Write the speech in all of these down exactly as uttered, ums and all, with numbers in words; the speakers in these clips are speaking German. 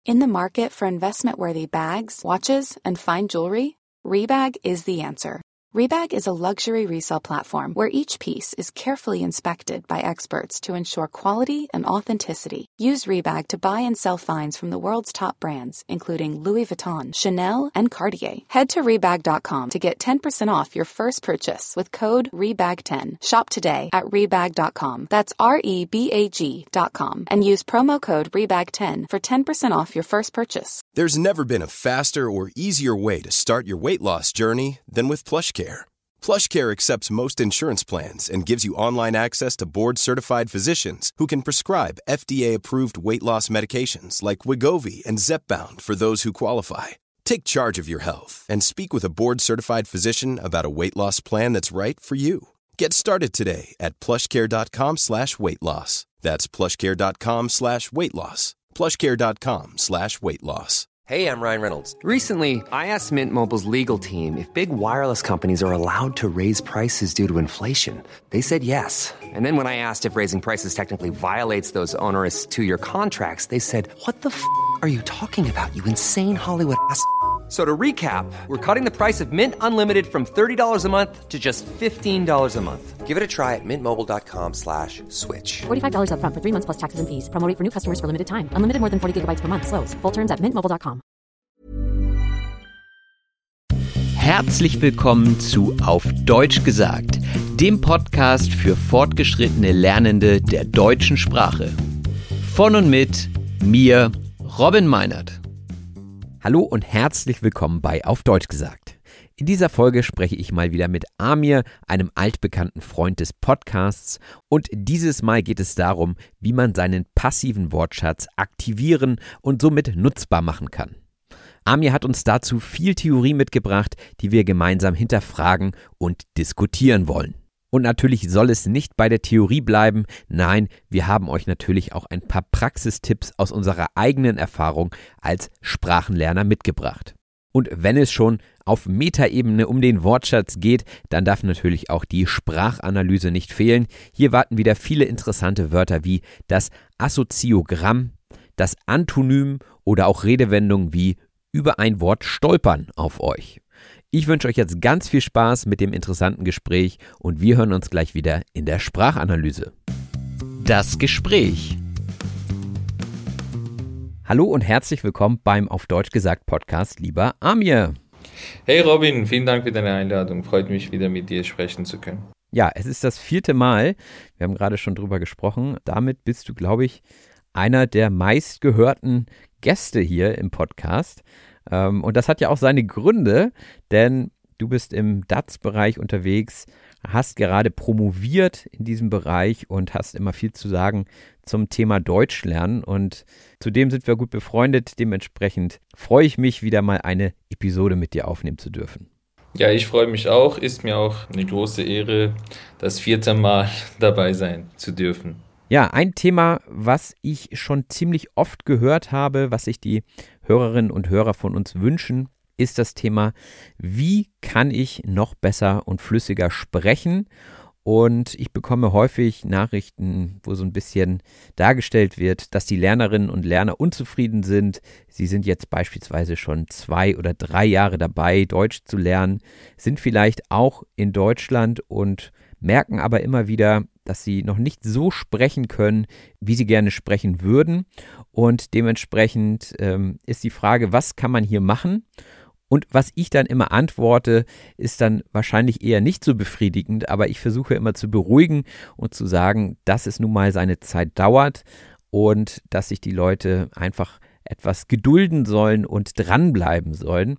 In the market for investment-worthy bags, watches, and fine jewelry, Rebag is the answer. Rebag is a luxury resale platform where each piece is carefully inspected by experts to ensure quality and authenticity. Use Rebag to buy and sell finds from the world's top brands, including Louis Vuitton, Chanel, and Cartier. Head to Rebag dot com to get ten percent off your first purchase with code Rebag ten. Shop today at Rebag dot com. That's R E B A G dot com. And use promo code Rebag ten for ten percent off your first purchase. There's never been a faster or easier way to start your weight loss journey than with PlushCare. PlushCare accepts most insurance plans and gives you online access to board-certified physicians who can prescribe F D A-approved weight loss medications like Wegovy and Zepbound for those who qualify. Take charge of your health and speak with a board-certified physician about a weight loss plan that's right for you. Get started today at plushcare.com slash weight loss. That's plushcare.com slash weight loss. plushcare.com slash weight loss. Hey, I'm Ryan Reynolds. Recently, I asked Mint Mobile's legal team if big wireless companies are allowed to raise prices due to inflation. They said yes. And then when I asked if raising prices technically violates those onerous two-year contracts, they said, what the f*** are you talking about, you insane Hollywood ass f- So to recap, we're cutting the price of Mint Unlimited from thirty dollars a month to just fifteen dollars a month. Give it a try at mintmobile.com slash switch. forty-five dollars up front for three months plus taxes and fees. Promo rate for new customers for limited time. Unlimited more than forty gigabytes per month. Slows full terms at mint mobile dot com. Herzlich willkommen zu Auf Deutsch gesagt, dem Podcast für fortgeschrittene Lernende der deutschen Sprache. Von und mit mir, Robin Meinert. Hallo und herzlich willkommen bei Auf Deutsch gesagt. In dieser Folge spreche ich mal wieder mit Amir, einem altbekannten Freund des Podcasts, und dieses Mal geht es darum, wie man seinen passiven Wortschatz aktivieren und somit nutzbar machen kann. Amir hat uns dazu viel Theorie mitgebracht, die wir gemeinsam hinterfragen und diskutieren wollen. Und natürlich soll es nicht bei der Theorie bleiben, nein, wir haben euch natürlich auch ein paar Praxistipps aus unserer eigenen Erfahrung als Sprachenlerner mitgebracht. Und wenn es schon auf Metaebene um den Wortschatz geht, dann darf natürlich auch die Sprachanalyse nicht fehlen. Hier warten wieder viele interessante Wörter wie das Assoziagramm, das Antonym oder auch Redewendungen wie über ein Wort stolpern auf euch. Ich wünsche euch jetzt ganz viel Spaß mit dem interessanten Gespräch und wir hören uns gleich wieder in der Sprachanalyse. Das Gespräch. Hallo und herzlich willkommen beim Auf Deutsch gesagt Podcast, lieber Amir. Hey Robin, vielen Dank für deine Einladung. Freut mich wieder mit dir sprechen zu können. Ja, es ist das vierte Mal. Wir haben gerade schon drüber gesprochen. Damit bist du, glaube ich, einer der meistgehörten Gäste hier im Podcast. Und das hat ja auch seine Gründe, denn du bist im D A Z-Bereich unterwegs, hast gerade promoviert in diesem Bereich und hast immer viel zu sagen zum Thema Deutsch lernen. Und zudem sind wir gut befreundet. Dementsprechend freue ich mich, wieder mal eine Episode mit dir aufnehmen zu dürfen. Ja, ich freue mich auch. Ist mir auch eine große Ehre, das vierte Mal dabei sein zu dürfen. Ja, ein Thema, was ich schon ziemlich oft gehört habe, was sich die Hörerinnen und Hörer von uns wünschen, ist das Thema, wie kann ich noch besser und flüssiger sprechen? Und ich bekomme häufig Nachrichten, wo so ein bisschen dargestellt wird, dass die Lernerinnen und Lerner unzufrieden sind. Sie sind jetzt beispielsweise schon zwei oder drei Jahre dabei, Deutsch zu lernen, sind vielleicht auch in Deutschland und merken aber immer wieder, dass sie noch nicht so sprechen können, wie sie gerne sprechen würden. Und dementsprechend ähm, ist die Frage, was kann man hier machen? Und was ich dann immer antworte, ist dann wahrscheinlich eher nicht so befriedigend, aber ich versuche immer zu beruhigen und zu sagen, dass es nun mal seine Zeit dauert und dass sich die Leute einfach etwas gedulden sollen und dranbleiben sollen.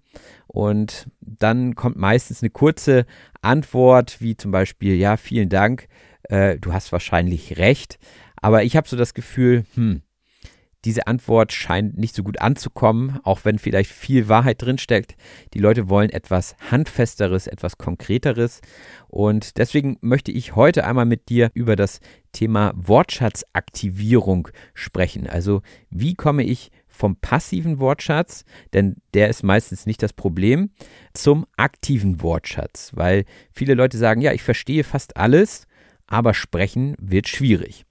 Und dann kommt meistens eine kurze Antwort, wie zum Beispiel, ja, vielen Dank, äh, du hast wahrscheinlich recht. Aber ich habe so das Gefühl, hm, diese Antwort scheint nicht so gut anzukommen, auch wenn vielleicht viel Wahrheit drinsteckt. Die Leute wollen etwas Handfesteres, etwas Konkreteres. Und deswegen möchte ich heute einmal mit dir über das Thema Wortschatzaktivierung sprechen. Also wie komme ich vom passiven Wortschatz, denn der ist meistens nicht das Problem, zum aktiven Wortschatz. Weil viele Leute sagen, ja, ich verstehe fast alles, aber sprechen wird schwierig.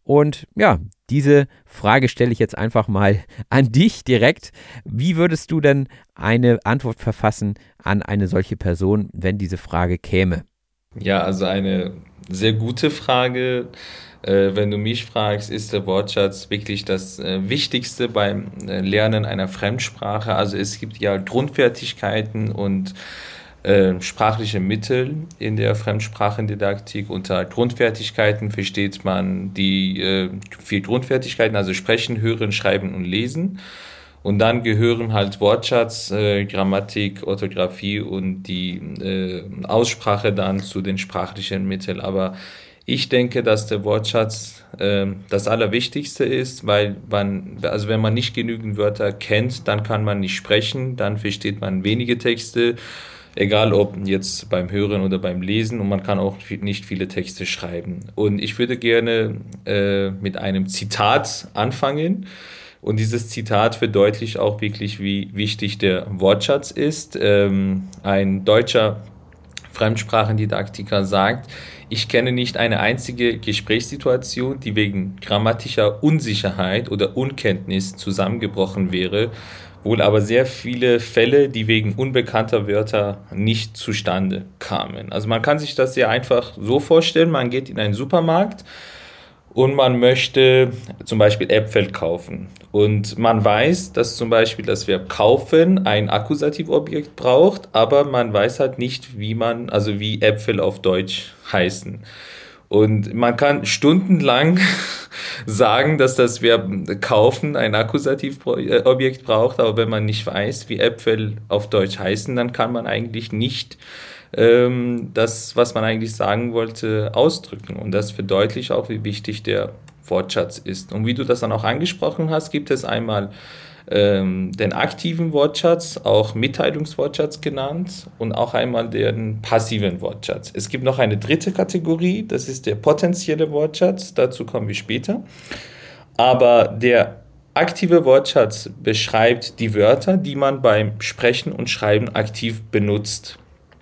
Und ja, diese Frage stelle ich jetzt einfach mal an dich direkt. Wie würdest du denn eine Antwort verfassen an eine solche Person, wenn diese Frage käme? Ja, also eine sehr gute Frage. Äh, wenn du mich fragst, ist der Wortschatz wirklich das äh, Wichtigste beim äh, Lernen einer Fremdsprache? Also es gibt ja Grundfertigkeiten und äh, sprachliche Mittel in der Fremdsprachendidaktik. Unter Grundfertigkeiten versteht man die äh, vier Grundfertigkeiten, also Sprechen, Hören, Schreiben und Lesen. Und dann gehören halt Wortschatz, äh, Grammatik, Orthographie und die äh, Aussprache dann zu den sprachlichen Mitteln. Aber ich denke, dass der Wortschatz äh, das Allerwichtigste ist, weil man, also wenn man nicht genügend Wörter kennt, dann kann man nicht sprechen, dann versteht man wenige Texte, egal ob jetzt beim Hören oder beim Lesen, und man kann auch nicht viele Texte schreiben. Und ich würde gerne äh, mit einem Zitat anfangen. Und dieses Zitat verdeutlicht auch wirklich, wie wichtig der Wortschatz ist. Ähm, ein deutscher Fremdsprachendidaktiker sagt: Ich kenne nicht eine einzige Gesprächssituation, die wegen grammatischer Unsicherheit oder Unkenntnis zusammengebrochen wäre, wohl aber sehr viele Fälle, die wegen unbekannter Wörter nicht zustande kamen. Also man kann sich das sehr einfach so vorstellen: Man geht in einen Supermarkt und man möchte zum Beispiel Äpfel kaufen. Und man weiß, dass zum Beispiel das Verb kaufen ein Akkusativobjekt braucht, aber man weiß halt nicht, wie man, also wie Äpfel auf Deutsch heißen. Und man kann stundenlang sagen, dass das Verb kaufen ein Akkusativobjekt braucht, aber wenn man nicht weiß, wie Äpfel auf Deutsch heißen, dann kann man eigentlich nicht das, was man eigentlich sagen wollte, ausdrücken. Und das verdeutlicht auch, wie wichtig der Wortschatz ist. Und wie du das dann auch angesprochen hast, gibt es einmal ähm, den aktiven Wortschatz, auch Mitteilungswortschatz genannt, und auch einmal den passiven Wortschatz. Es gibt noch eine dritte Kategorie, das ist der potenzielle Wortschatz, dazu kommen wir später. Aber der aktive Wortschatz beschreibt die Wörter, die man beim Sprechen und Schreiben aktiv benutzt.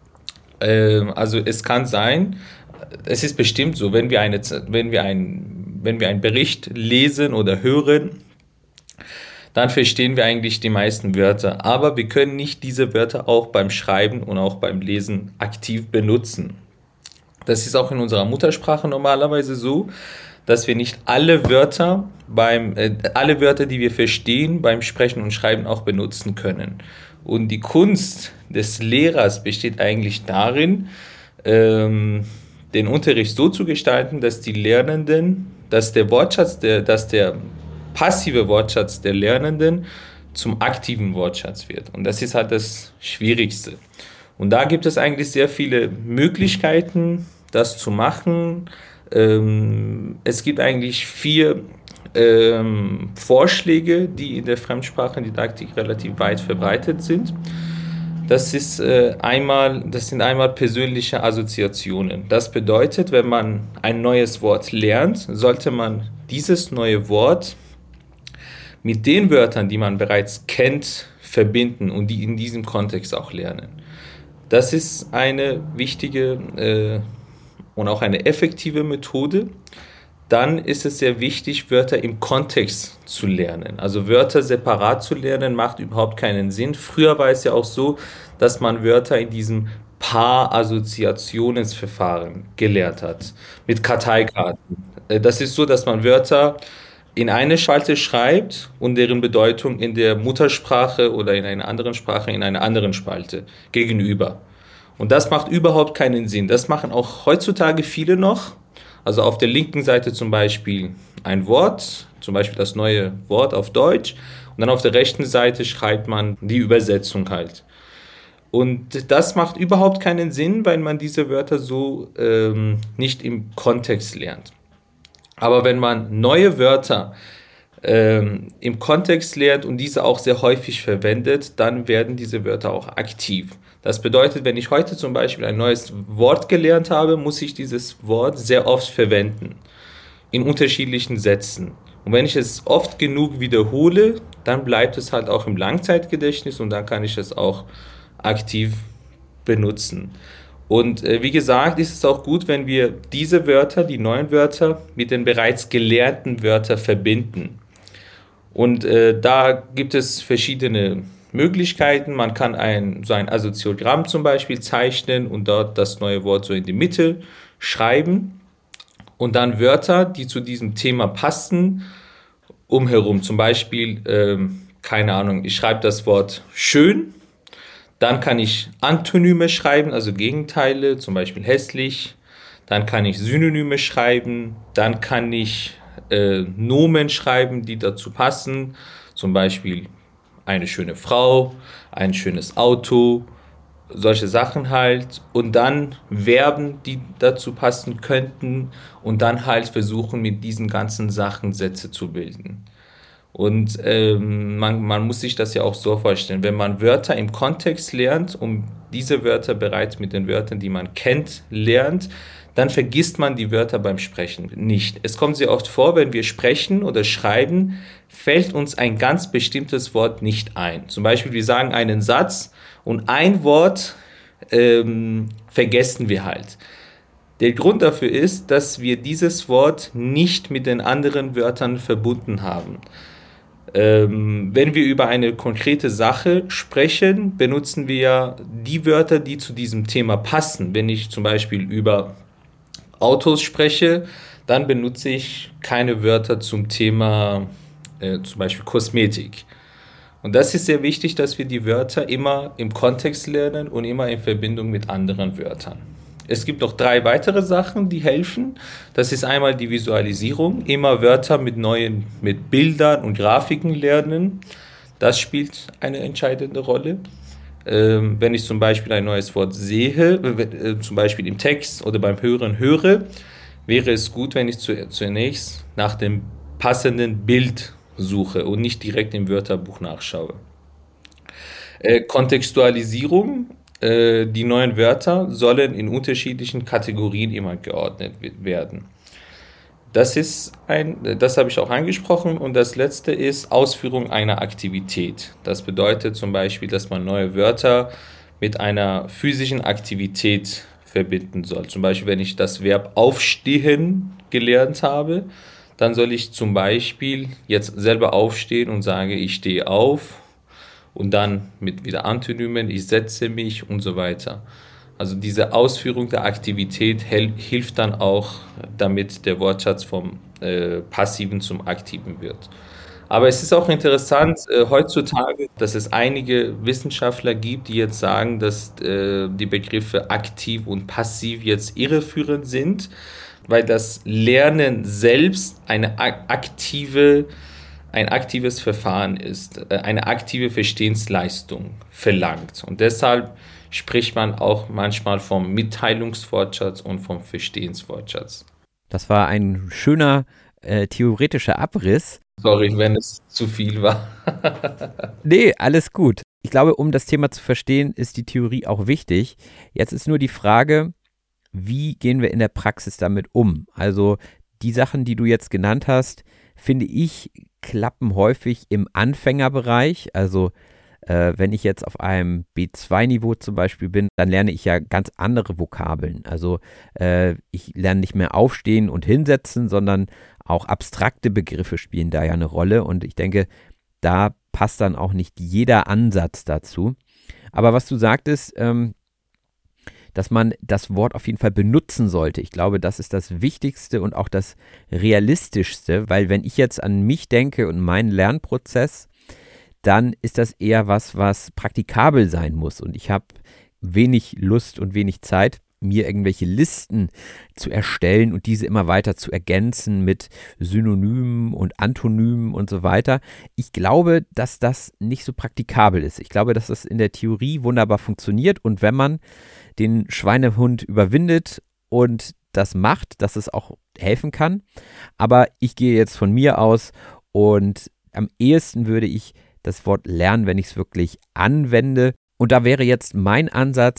Also es kann sein, es ist bestimmt so, wenn wir, eine, wenn wir, ein, wenn wir einen Bericht lesen oder hören, dann verstehen wir eigentlich die meisten Wörter. Aber wir können nicht diese Wörter auch beim Schreiben und auch beim Lesen aktiv benutzen. Das ist auch in unserer Muttersprache normalerweise so, dass wir nicht alle Wörter, beim, äh, alle Wörter, die wir verstehen, beim Sprechen und Schreiben auch benutzen können. Und die Kunst des Lehrers besteht eigentlich darin, ähm, den Unterricht so zu gestalten, dass die Lernenden, dass der Wortschatz, der, dass der passive Wortschatz der Lernenden zum aktiven Wortschatz wird. Und das ist halt das Schwierigste. Und da gibt es eigentlich sehr viele Möglichkeiten, das zu machen. Ähm, es gibt eigentlich vier Ähm, Vorschläge, die in der Fremdsprachendidaktik relativ weit verbreitet sind. Das ist äh, einmal, das sind einmal persönliche Assoziationen. Das bedeutet, wenn man ein neues Wort lernt, sollte man dieses neue Wort mit den Wörtern, die man bereits kennt, verbinden und die in diesem Kontext auch lernen. Das ist eine wichtige äh, und auch eine effektive Methode. Dann ist es sehr wichtig, Wörter im Kontext zu lernen. Also Wörter separat zu lernen, macht überhaupt keinen Sinn. Früher war es ja auch so, dass man Wörter in diesem Paar-Assoziationsverfahren gelernt hat, mit Karteikarten. Das ist so, dass man Wörter in eine Spalte schreibt und deren Bedeutung in der Muttersprache oder in einer anderen Sprache in einer anderen Spalte gegenüber. Und das macht überhaupt keinen Sinn. Das machen auch heutzutage viele noch. Also auf der linken Seite zum Beispiel ein Wort, zum Beispiel das neue Wort auf Deutsch, und dann auf der rechten Seite schreibt man die Übersetzung halt. Und das macht überhaupt keinen Sinn, weil man diese Wörter so ähm, nicht im Kontext lernt. Aber wenn man neue Wörter ähm, im Kontext lernt und diese auch sehr häufig verwendet, dann werden diese Wörter auch aktiv. Das bedeutet, wenn ich heute zum Beispiel ein neues Wort gelernt habe, muss ich dieses Wort sehr oft verwenden, in unterschiedlichen Sätzen. Und wenn ich es oft genug wiederhole, dann bleibt es halt auch im Langzeitgedächtnis und dann kann ich es auch aktiv benutzen. Und äh, wie gesagt, ist es auch gut, wenn wir diese Wörter, die neuen Wörter, mit den bereits gelernten Wörtern verbinden. Und äh, da gibt es verschiedene Möglichkeiten. Man kann ein, so ein Assoziagramm zum Beispiel zeichnen und dort das neue Wort so in die Mitte schreiben. Und dann Wörter, die zu diesem Thema passen, umherum. Zum Beispiel, ähm, keine Ahnung, ich schreibe das Wort schön. Dann kann ich Antonyme schreiben, also Gegenteile, zum Beispiel hässlich. Dann kann ich Synonyme schreiben. Dann kann ich äh, Nomen schreiben, die dazu passen. Zum Beispiel eine schöne Frau, ein schönes Auto, solche Sachen halt. Und dann Verben, die dazu passen könnten. Und dann halt versuchen, mit diesen ganzen Sachen Sätze zu bilden. Und ähm, man, man muss sich das ja auch so vorstellen, wenn man Wörter im Kontext lernt und diese Wörter bereits mit den Wörtern, die man kennt, lernt, dann vergisst man die Wörter beim Sprechen nicht. Es kommt sehr oft vor, wenn wir sprechen oder schreiben, fällt uns ein ganz bestimmtes Wort nicht ein. Zum Beispiel, wir sagen einen Satz und ein Wort ähm, vergessen wir halt. Der Grund dafür ist, dass wir dieses Wort nicht mit den anderen Wörtern verbunden haben. Ähm, wenn wir über eine konkrete Sache sprechen, benutzen wir ja die Wörter, die zu diesem Thema passen. Wenn ich zum Beispiel über Autos spreche, dann benutze ich keine Wörter zum Thema äh, zum Beispiel Kosmetik. Und das ist sehr wichtig, dass wir die Wörter immer im Kontext lernen und immer in Verbindung mit anderen Wörtern. Es gibt noch drei weitere Sachen, die helfen. Das ist einmal die Visualisierung, immer Wörter mit neuen, mit Bildern und Grafiken lernen. Das spielt eine entscheidende Rolle. Ähm, wenn ich zum Beispiel ein neues Wort sehe, äh, zum Beispiel im Text oder beim Hören höre, wäre es gut, wenn ich zu, zunächst nach dem passenden Bild suche und nicht direkt im Wörterbuch nachschaue. Äh, Kontextualisierung. Die neuen Wörter sollen in unterschiedlichen Kategorien immer geordnet werden. Das ist ein, das habe ich auch angesprochen. Und das letzte ist Ausführung einer Aktivität. Das bedeutet zum Beispiel, dass man neue Wörter mit einer physischen Aktivität verbinden soll. Zum Beispiel, wenn ich das Verb aufstehen gelernt habe, dann soll ich zum Beispiel jetzt selber aufstehen und sage, ich stehe auf. Und dann mit wieder Antonymen, ich setze mich und so weiter. Also diese Ausführung der Aktivität hel- hilft dann auch, damit der Wortschatz vom äh, Passiven zum Aktiven wird. Aber es ist auch interessant äh, heutzutage, dass es einige Wissenschaftler gibt, die jetzt sagen, dass äh, die Begriffe aktiv und passiv jetzt irreführend sind, weil das Lernen selbst eine ak- aktive ein aktives Verfahren ist, eine aktive Verstehensleistung verlangt. Und deshalb spricht man auch manchmal vom Mitteilungswortschatz und vom Verstehenswortschatz. Das war ein schöner äh, theoretischer Abriss. Sorry, wenn es zu viel war. Nee, alles gut. Ich glaube, um das Thema zu verstehen, ist die Theorie auch wichtig. Jetzt ist nur die Frage, wie gehen wir in der Praxis damit um? Also die Sachen, die du jetzt genannt hast, finde ich, klappen häufig im Anfängerbereich. Also äh, wenn ich jetzt auf einem B zwei Niveau zum Beispiel bin, dann lerne ich ja ganz andere Vokabeln. Also äh, ich lerne nicht mehr aufstehen und hinsetzen, sondern auch abstrakte Begriffe spielen da ja eine Rolle. Und ich denke, da passt dann auch nicht jeder Ansatz dazu. Aber was du sagtest, ähm, dass man das Wort auf jeden Fall benutzen sollte. Ich glaube, das ist das Wichtigste und auch das Realistischste, weil wenn ich jetzt an mich denke und meinen Lernprozess, dann ist das eher was, was praktikabel sein muss. Und ich habe wenig Lust und wenig Zeit, mir irgendwelche Listen zu erstellen und diese immer weiter zu ergänzen mit Synonymen und Antonymen und so weiter. Ich glaube, dass das nicht so praktikabel ist. Ich glaube, dass das in der Theorie wunderbar funktioniert und wenn man den Schweinehund überwindet und das macht, dass es auch helfen kann. Aber ich gehe jetzt von mir aus und am ehesten würde ich das Wort lernen, wenn ich es wirklich anwende. Und da wäre jetzt mein Ansatz,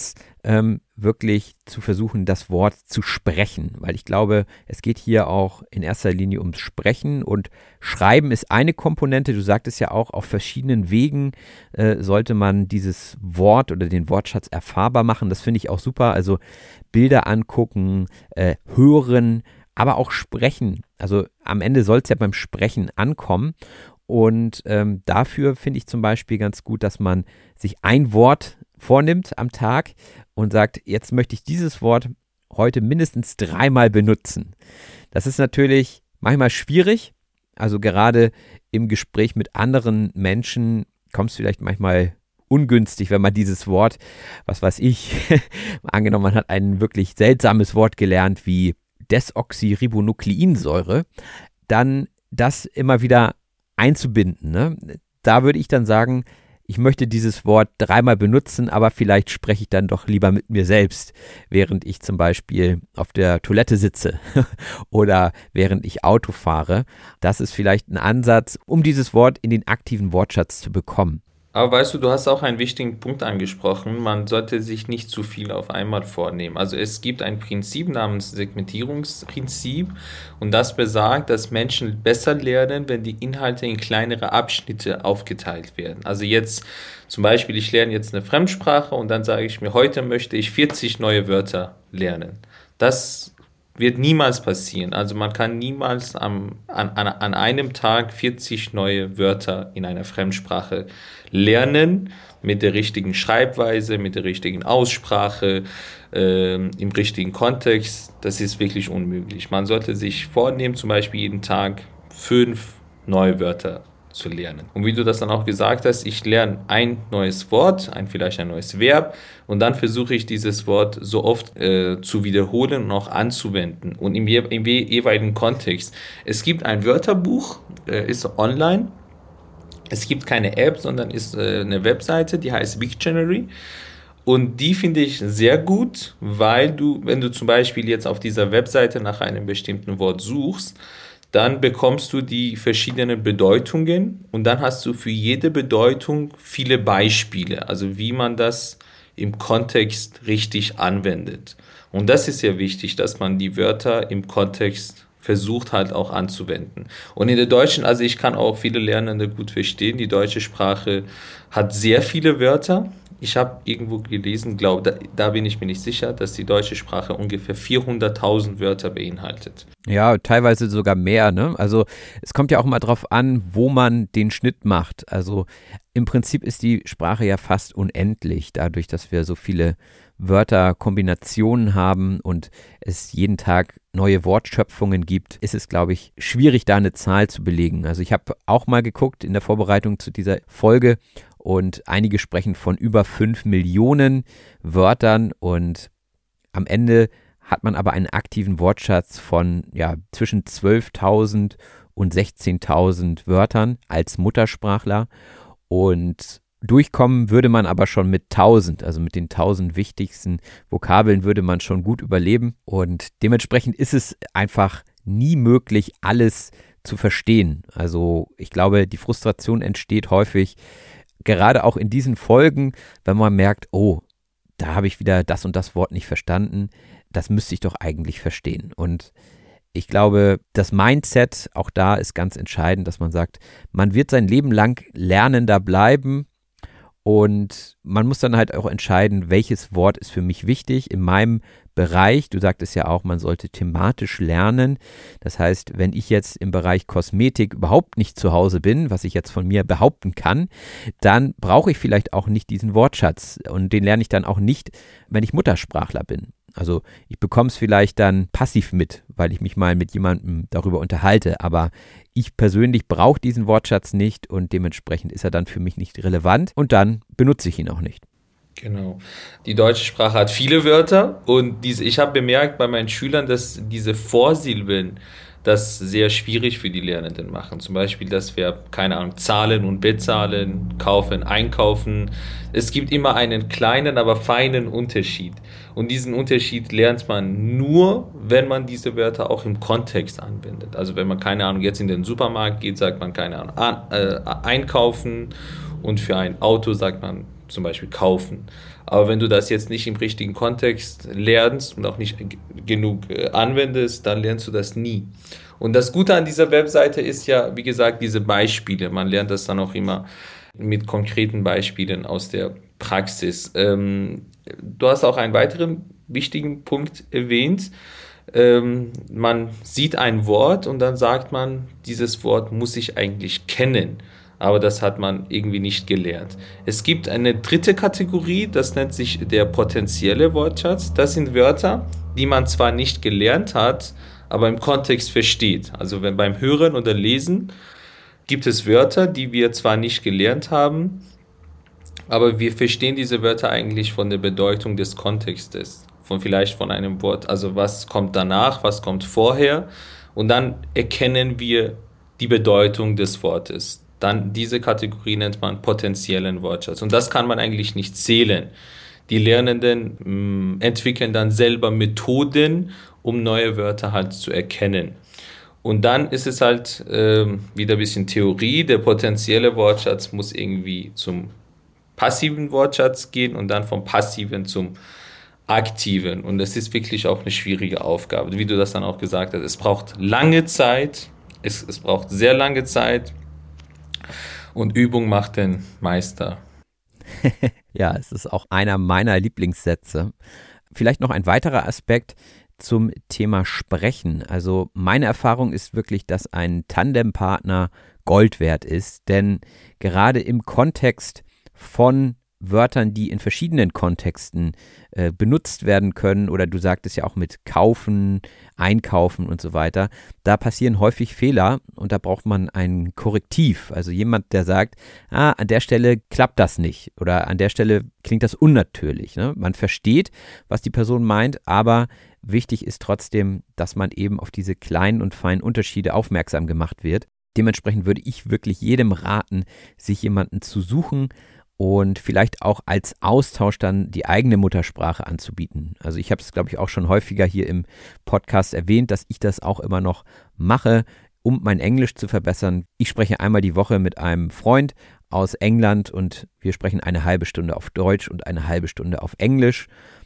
ähm, wirklich zu versuchen, das Wort zu sprechen, weil ich glaube, es geht hier auch in erster Linie ums Sprechen und Schreiben ist eine Komponente. Du sagtest ja auch, auf verschiedenen Wegen äh, sollte man dieses Wort oder den Wortschatz erfahrbar machen. Das finde ich auch super. Also Bilder angucken, äh, hören, aber auch sprechen. Also am Ende soll es ja beim Sprechen ankommen. Und ähm, dafür finde ich zum Beispiel ganz gut, dass man sich ein Wort vornimmt am Tag und sagt, jetzt möchte ich dieses Wort heute mindestens dreimal benutzen. Das ist natürlich manchmal schwierig. Also gerade im Gespräch mit anderen Menschen kommt es vielleicht manchmal ungünstig, wenn man dieses Wort, was weiß ich, angenommen, man hat ein wirklich seltsames Wort gelernt wie Desoxyribonukleinsäure, dann das immer wieder einzubinden. Ne? Da würde ich dann sagen, ich möchte dieses Wort dreimal benutzen, aber vielleicht spreche ich dann doch lieber mit mir selbst, während ich zum Beispiel auf der Toilette sitze oder während ich Auto fahre. Das ist vielleicht ein Ansatz, um dieses Wort in den aktiven Wortschatz zu bekommen. Aber weißt du, du hast auch einen wichtigen Punkt angesprochen. Man sollte sich nicht zu viel auf einmal vornehmen. Also es gibt ein Prinzip namens Segmentierungsprinzip und das besagt, dass Menschen besser lernen, wenn die Inhalte in kleinere Abschnitte aufgeteilt werden. Also jetzt zum Beispiel, ich lerne jetzt eine Fremdsprache und dann sage ich mir, heute möchte ich vierzig neue Wörter lernen. Das wird niemals passieren. Also man kann niemals am, an, an, an einem Tag vierzig neue Wörter in einer Fremdsprache lernen, mit der richtigen Schreibweise, mit der richtigen Aussprache, äh, im richtigen Kontext. Das ist wirklich unmöglich. Man sollte sich vornehmen, zum Beispiel jeden Tag fünf neue Wörter zu lernen. Und wie du das dann auch gesagt hast, ich lerne ein neues Wort, ein vielleicht ein neues Verb und dann versuche ich dieses Wort so oft äh, zu wiederholen und auch anzuwenden und im, je, im jeweiligen Kontext. Es gibt ein Wörterbuch, äh, ist online. Es gibt keine App, sondern ist äh, eine Webseite, die heißt Wiktionary. Und die finde ich sehr gut, weil du, wenn du zum Beispiel jetzt auf dieser Webseite nach einem bestimmten Wort suchst, dann bekommst du die verschiedenen Bedeutungen und dann hast du für jede Bedeutung viele Beispiele, also wie man das im Kontext richtig anwendet. Und das ist sehr wichtig, dass man die Wörter im Kontext versucht halt auch anzuwenden. Und in der deutschen, also ich kann auch viele Lernende gut verstehen, die deutsche Sprache hat sehr viele Wörter. Ich habe irgendwo gelesen, glaube, da, da bin ich mir nicht sicher, dass die deutsche Sprache ungefähr vierhunderttausend Wörter beinhaltet. Ja, teilweise sogar mehr, ne? Also es kommt ja auch mal drauf an, wo man den Schnitt macht. Also im Prinzip ist die Sprache ja fast unendlich, dadurch, dass wir so viele Wörterkombinationen haben und es jeden Tag neue Wortschöpfungen gibt, ist es, glaube ich, schwierig, da eine Zahl zu belegen. Also ich habe auch mal geguckt in der Vorbereitung zu dieser Folge und einige sprechen von über fünf Millionen Wörtern und am Ende hat man aber einen aktiven Wortschatz von ja, zwischen zwölftausend und sechzehntausend Wörtern als Muttersprachler und durchkommen würde man aber schon mit tausend, also mit den tausend wichtigsten Vokabeln würde man schon gut überleben und dementsprechend ist es einfach nie möglich, alles zu verstehen. Also ich glaube, die Frustration entsteht häufig, gerade auch in diesen Folgen, wenn man merkt, oh, da habe ich wieder das und das Wort nicht verstanden, das müsste ich doch eigentlich verstehen. Und ich glaube, das Mindset auch da ist ganz entscheidend, dass man sagt, man wird sein Leben lang Lernender bleiben und man muss dann halt auch entscheiden, welches Wort ist für mich wichtig in meinem Bereich. Du sagtest ja auch, man sollte thematisch lernen. Das heißt, wenn ich jetzt im Bereich Kosmetik überhaupt nicht zu Hause bin, was ich jetzt von mir behaupten kann, dann brauche ich vielleicht auch nicht diesen Wortschatz und den lerne ich dann auch nicht, wenn ich Muttersprachler bin. Also ich bekomme es vielleicht dann passiv mit, weil ich mich mal mit jemandem darüber unterhalte, aber ich persönlich brauche diesen Wortschatz nicht und dementsprechend ist er dann für mich nicht relevant und dann benutze ich ihn auch nicht. Genau. Die deutsche Sprache hat viele Wörter und diese, ich habe bemerkt bei meinen Schülern, dass diese Vorsilben das sehr schwierig für die Lernenden machen. Zum Beispiel, dass wir, keine Ahnung, zahlen und bezahlen, kaufen, einkaufen. Es gibt immer einen kleinen, aber feinen Unterschied. Und diesen Unterschied lernt man nur, wenn man diese Wörter auch im Kontext anwendet. Also wenn man, keine Ahnung, jetzt in den Supermarkt geht, sagt man, keine Ahnung, an, äh, einkaufen und für ein Auto sagt man zum Beispiel kaufen. Aber wenn du das jetzt nicht im richtigen Kontext lernst und auch nicht g- genug äh, anwendest, dann lernst du das nie. Und das Gute an dieser Webseite ist ja, wie gesagt, diese Beispiele. Man lernt das dann auch immer mit konkreten Beispielen aus der Praxis. Ähm, du hast auch einen weiteren wichtigen Punkt erwähnt. Ähm, man sieht ein Wort und dann sagt man, dieses Wort muss ich eigentlich kennen. Aber das hat man irgendwie nicht gelernt. Es gibt eine dritte Kategorie, das nennt sich der potenzielle Wortschatz. Das sind Wörter, die man zwar nicht gelernt hat, aber im Kontext versteht. Also wenn beim Hören oder Lesen gibt es Wörter, die wir zwar nicht gelernt haben, aber wir verstehen diese Wörter eigentlich von der Bedeutung des Kontextes, von vielleicht von einem Wort. Also was kommt danach, was kommt vorher, und dann erkennen wir die Bedeutung des Wortes. Dann diese Kategorie nennt man potenziellen Wortschatz. Und das kann man eigentlich nicht zählen. Die Lernenden mh, entwickeln dann selber Methoden, um neue Wörter halt zu erkennen. Und dann ist es halt äh, wieder ein bisschen Theorie. Der potenzielle Wortschatz muss irgendwie zum passiven Wortschatz gehen und dann vom passiven zum aktiven. Und das ist wirklich auch eine schwierige Aufgabe, wie du das dann auch gesagt hast. Es braucht lange Zeit, es, es braucht sehr lange Zeit und Übung macht den Meister. Ja, es ist auch einer meiner Lieblingssätze. Vielleicht noch ein weiterer Aspekt zum Thema Sprechen. Also meine Erfahrung ist wirklich, dass ein Tandempartner Gold wert ist, denn gerade im Kontext von Wörtern, die in verschiedenen Kontexten äh, benutzt werden können, oder du sagtest ja auch mit kaufen, einkaufen und so weiter, da passieren häufig Fehler und da braucht man ein Korrektiv, also jemand, der sagt, ah, an der Stelle klappt das nicht oder an der Stelle klingt das unnatürlich. Ne? Man versteht, was die Person meint, aber wichtig ist trotzdem, dass man eben auf diese kleinen und feinen Unterschiede aufmerksam gemacht wird. Dementsprechend würde ich wirklich jedem raten, sich jemanden zu suchen und vielleicht auch als Austausch dann die eigene Muttersprache anzubieten. Also ich habe es, glaube ich, auch schon häufiger hier im Podcast erwähnt, dass ich das auch immer noch mache, um mein Englisch zu verbessern. Ich spreche einmal die Woche mit einem Freund aus England und wir sprechen eine halbe Stunde auf Deutsch und eine halbe Stunde auf Englisch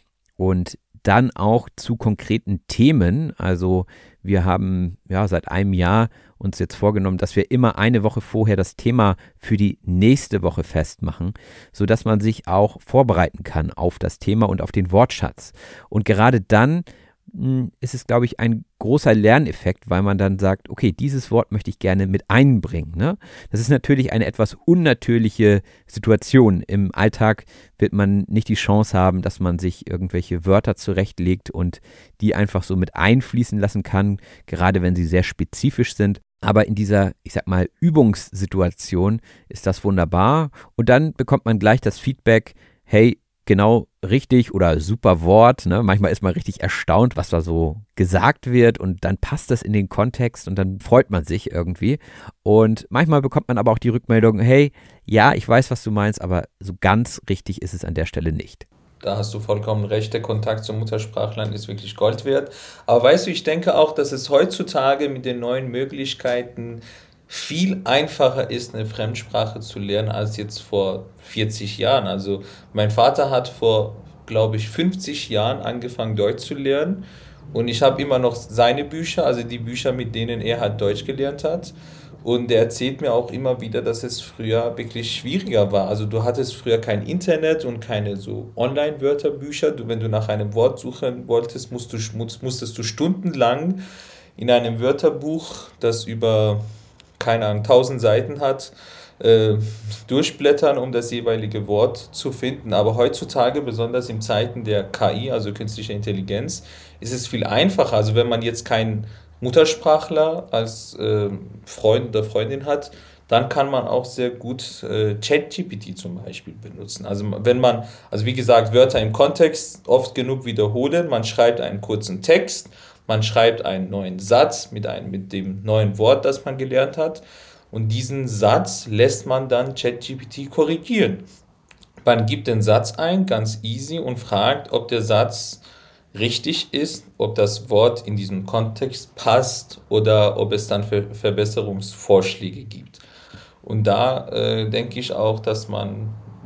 und dann auch zu konkreten Themen. Also wir haben ja seit einem Jahr uns jetzt vorgenommen, dass wir immer eine Woche vorher das Thema für die nächste Woche festmachen, sodass man sich auch vorbereiten kann auf das Thema und auf den Wortschatz. Und gerade dann mh, ist es, glaube ich, ein großer Lerneffekt, weil man dann sagt, okay, dieses Wort möchte ich gerne mit einbringen. Ne? Das ist natürlich eine etwas unnatürliche Situation. Im Alltag wird man nicht die Chance haben, dass man sich irgendwelche Wörter zurechtlegt und die einfach so mit einfließen lassen kann, gerade wenn sie sehr spezifisch sind. Aber in dieser, ich sag mal, Übungssituation ist das wunderbar. Und dann bekommt man gleich das Feedback, hey, genau richtig oder super Wort. Ne? Manchmal ist man richtig erstaunt, was da so gesagt wird und dann passt das in den Kontext und dann freut man sich irgendwie. Und manchmal bekommt man aber auch die Rückmeldung, hey, ja, ich weiß, was du meinst, aber so ganz richtig ist es an der Stelle nicht. Da hast du vollkommen recht, der Kontakt zum Muttersprachlern ist wirklich Gold wert. Aber weißt du, ich denke auch, dass es heutzutage mit den neuen Möglichkeiten viel einfacher ist, eine Fremdsprache zu lernen, als jetzt vor vierzig Jahren. Also mein Vater hat vor, glaube ich, fünfzig Jahren angefangen, Deutsch zu lernen. Und ich habe immer noch seine Bücher, also die Bücher, mit denen er halt Deutsch gelernt hat. Und er erzählt mir auch immer wieder, dass es früher wirklich schwieriger war. Also du hattest früher kein Internet und keine so Online-Wörterbücher. Du, wenn du nach einem Wort suchen wolltest, musst du, musstest du stundenlang in einem Wörterbuch, das über, keine Ahnung, tausend Seiten hat, äh, durchblättern, um das jeweilige Wort zu finden. Aber heutzutage, besonders in Zeiten der K I, also künstlicher Intelligenz, ist es viel einfacher. Also wenn man jetzt keinen Muttersprachler als äh, Freund oder Freundin hat, dann kann man auch sehr gut äh, ChatGPT zum Beispiel benutzen. Also wenn man, also wie gesagt, Wörter im Kontext oft genug wiederholen, man schreibt einen kurzen Text, man schreibt einen neuen Satz mit, einem, mit dem neuen Wort, das man gelernt hat, und diesen Satz lässt man dann ChatGPT korrigieren. Man gibt den Satz ein, ganz easy, und fragt, ob der Satz richtig ist, ob das Wort in diesem Kontext passt oder ob es dann Ver- Verbesserungsvorschläge gibt. Und da äh, denke ich auch, dass man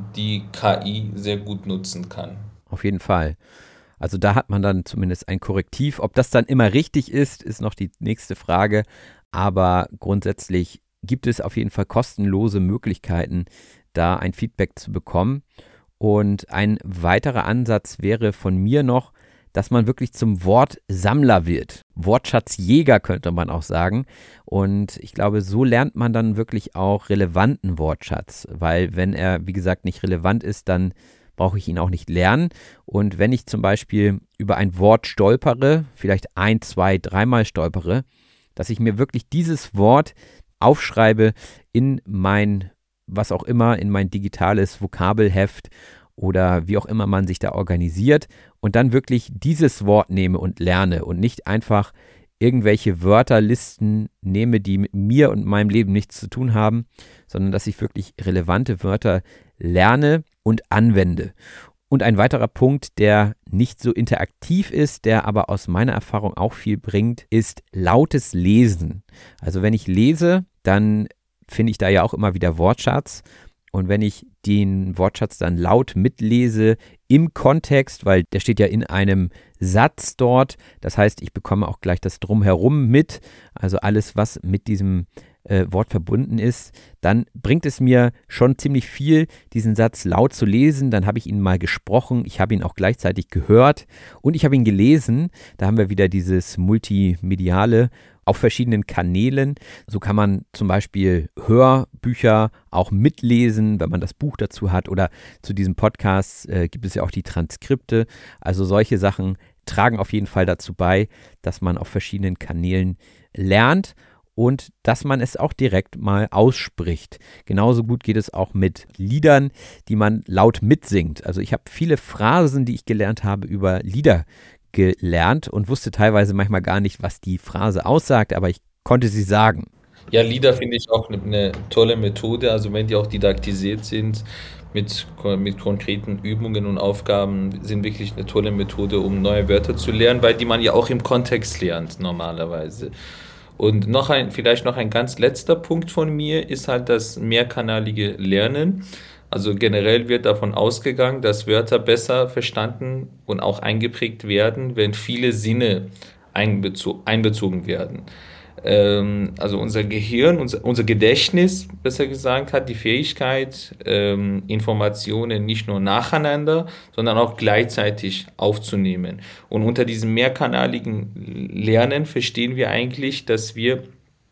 die K I sehr gut nutzen kann. Auf jeden Fall. Also da hat man dann zumindest ein Korrektiv. Ob das dann immer richtig ist, ist noch die nächste Frage. Aber grundsätzlich gibt es auf jeden Fall kostenlose Möglichkeiten, da ein Feedback zu bekommen. Und ein weiterer Ansatz wäre von mir noch, dass man wirklich zum Wortsammler wird. Wortschatzjäger könnte man auch sagen. Und ich glaube, so lernt man dann wirklich auch relevanten Wortschatz. Weil wenn er, wie gesagt, nicht relevant ist, dann brauche ich ihn auch nicht lernen. Und wenn ich zum Beispiel über ein Wort stolpere, vielleicht ein, zwei, dreimal stolpere, dass ich mir wirklich dieses Wort aufschreibe in mein, was auch immer, in mein digitales Vokabelheft oder wie auch immer man sich da organisiert und dann wirklich dieses Wort nehme und lerne und nicht einfach irgendwelche Wörterlisten nehme, die mit mir und meinem Leben nichts zu tun haben, sondern dass ich wirklich relevante Wörter lerne und anwende. Und ein weiterer Punkt, der nicht so interaktiv ist, der aber aus meiner Erfahrung auch viel bringt, ist lautes Lesen. Also wenn ich lese, dann finde ich da ja auch immer wieder Wortschatz. Und wenn ich den Wortschatz dann laut mitlese im Kontext, weil der steht ja in einem Satz dort, das heißt, ich bekomme auch gleich das Drumherum mit, also alles, was mit diesem äh, Wort verbunden ist, dann bringt es mir schon ziemlich viel, diesen Satz laut zu lesen. Dann habe ich ihn mal gesprochen, ich habe ihn auch gleichzeitig gehört und ich habe ihn gelesen. Da haben wir wieder dieses Multimediale auf verschiedenen Kanälen. So kann man zum Beispiel Hörbücher auch mitlesen, wenn man das Buch dazu hat, oder zu diesem Podcast äh, gibt es ja auch die Transkripte. Also solche Sachen tragen auf jeden Fall dazu bei, dass man auf verschiedenen Kanälen lernt und dass man es auch direkt mal ausspricht. Genauso gut geht es auch mit Liedern, die man laut mitsingt. Also ich habe viele Phrasen, die ich gelernt habe, über Lieder gelernt und wusste teilweise manchmal gar nicht, was die Phrase aussagt, aber ich konnte sie sagen. Ja, Lieder finde ich auch eine, eine tolle Methode, also wenn die auch didaktisiert sind, mit, mit konkreten Übungen und Aufgaben, sind wirklich eine tolle Methode, um neue Wörter zu lernen, weil die man ja auch im Kontext lernt normalerweise. Und noch ein, vielleicht noch ein ganz letzter Punkt von mir ist halt das mehrkanalige Lernen. Also generell wird davon ausgegangen, dass Wörter besser verstanden und auch eingeprägt werden, wenn viele Sinne einbezo- einbezogen werden. Ähm, also unser Gehirn, unser, unser Gedächtnis, besser gesagt, hat die Fähigkeit, ähm, Informationen nicht nur nacheinander, sondern auch gleichzeitig aufzunehmen. Und unter diesem mehrkanaligen Lernen verstehen wir eigentlich, dass wir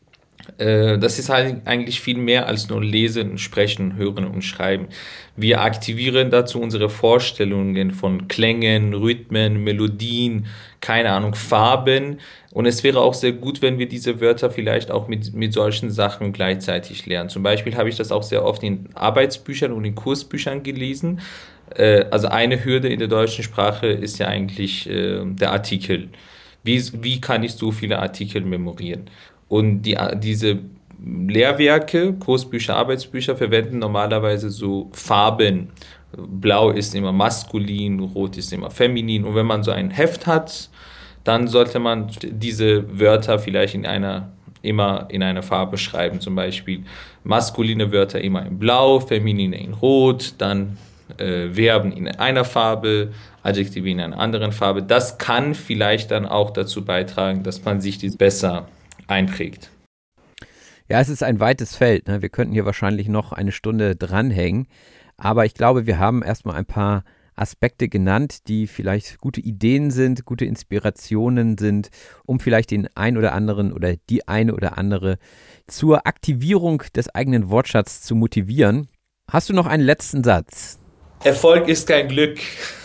Das ist halt eigentlich viel mehr als nur lesen, sprechen, hören und schreiben. Wir aktivieren dazu unsere Vorstellungen von Klängen, Rhythmen, Melodien, keine Ahnung, Farben. Und es wäre auch sehr gut, wenn wir diese Wörter vielleicht auch mit, mit solchen Sachen gleichzeitig lernen. Zum Beispiel habe ich das auch sehr oft in Arbeitsbüchern und in Kursbüchern gelesen. Also eine Hürde in der deutschen Sprache ist ja eigentlich der Artikel. Wie, wie kann ich so viele Artikel memorieren? Und die, diese Lehrwerke, Kursbücher, Arbeitsbücher verwenden normalerweise so Farben. Blau ist immer maskulin, rot ist immer feminin. Und wenn man so ein Heft hat, dann sollte man diese Wörter vielleicht in einer, immer in einer Farbe schreiben. Zum Beispiel maskuline Wörter immer in Blau, feminine in Rot, dann äh, Verben in einer Farbe, Adjektive in einer anderen Farbe. Das kann vielleicht dann auch dazu beitragen, dass man sich das besser einprägt. Ja, es ist ein weites Feld, ne? Wir könnten hier wahrscheinlich noch eine Stunde dranhängen, aber ich glaube, wir haben erstmal ein paar Aspekte genannt, die vielleicht gute Ideen sind, gute Inspirationen sind, um vielleicht den ein oder anderen oder die eine oder andere zur Aktivierung des eigenen Wortschatzes zu motivieren. Hast du noch einen letzten Satz? Erfolg ist kein Glück.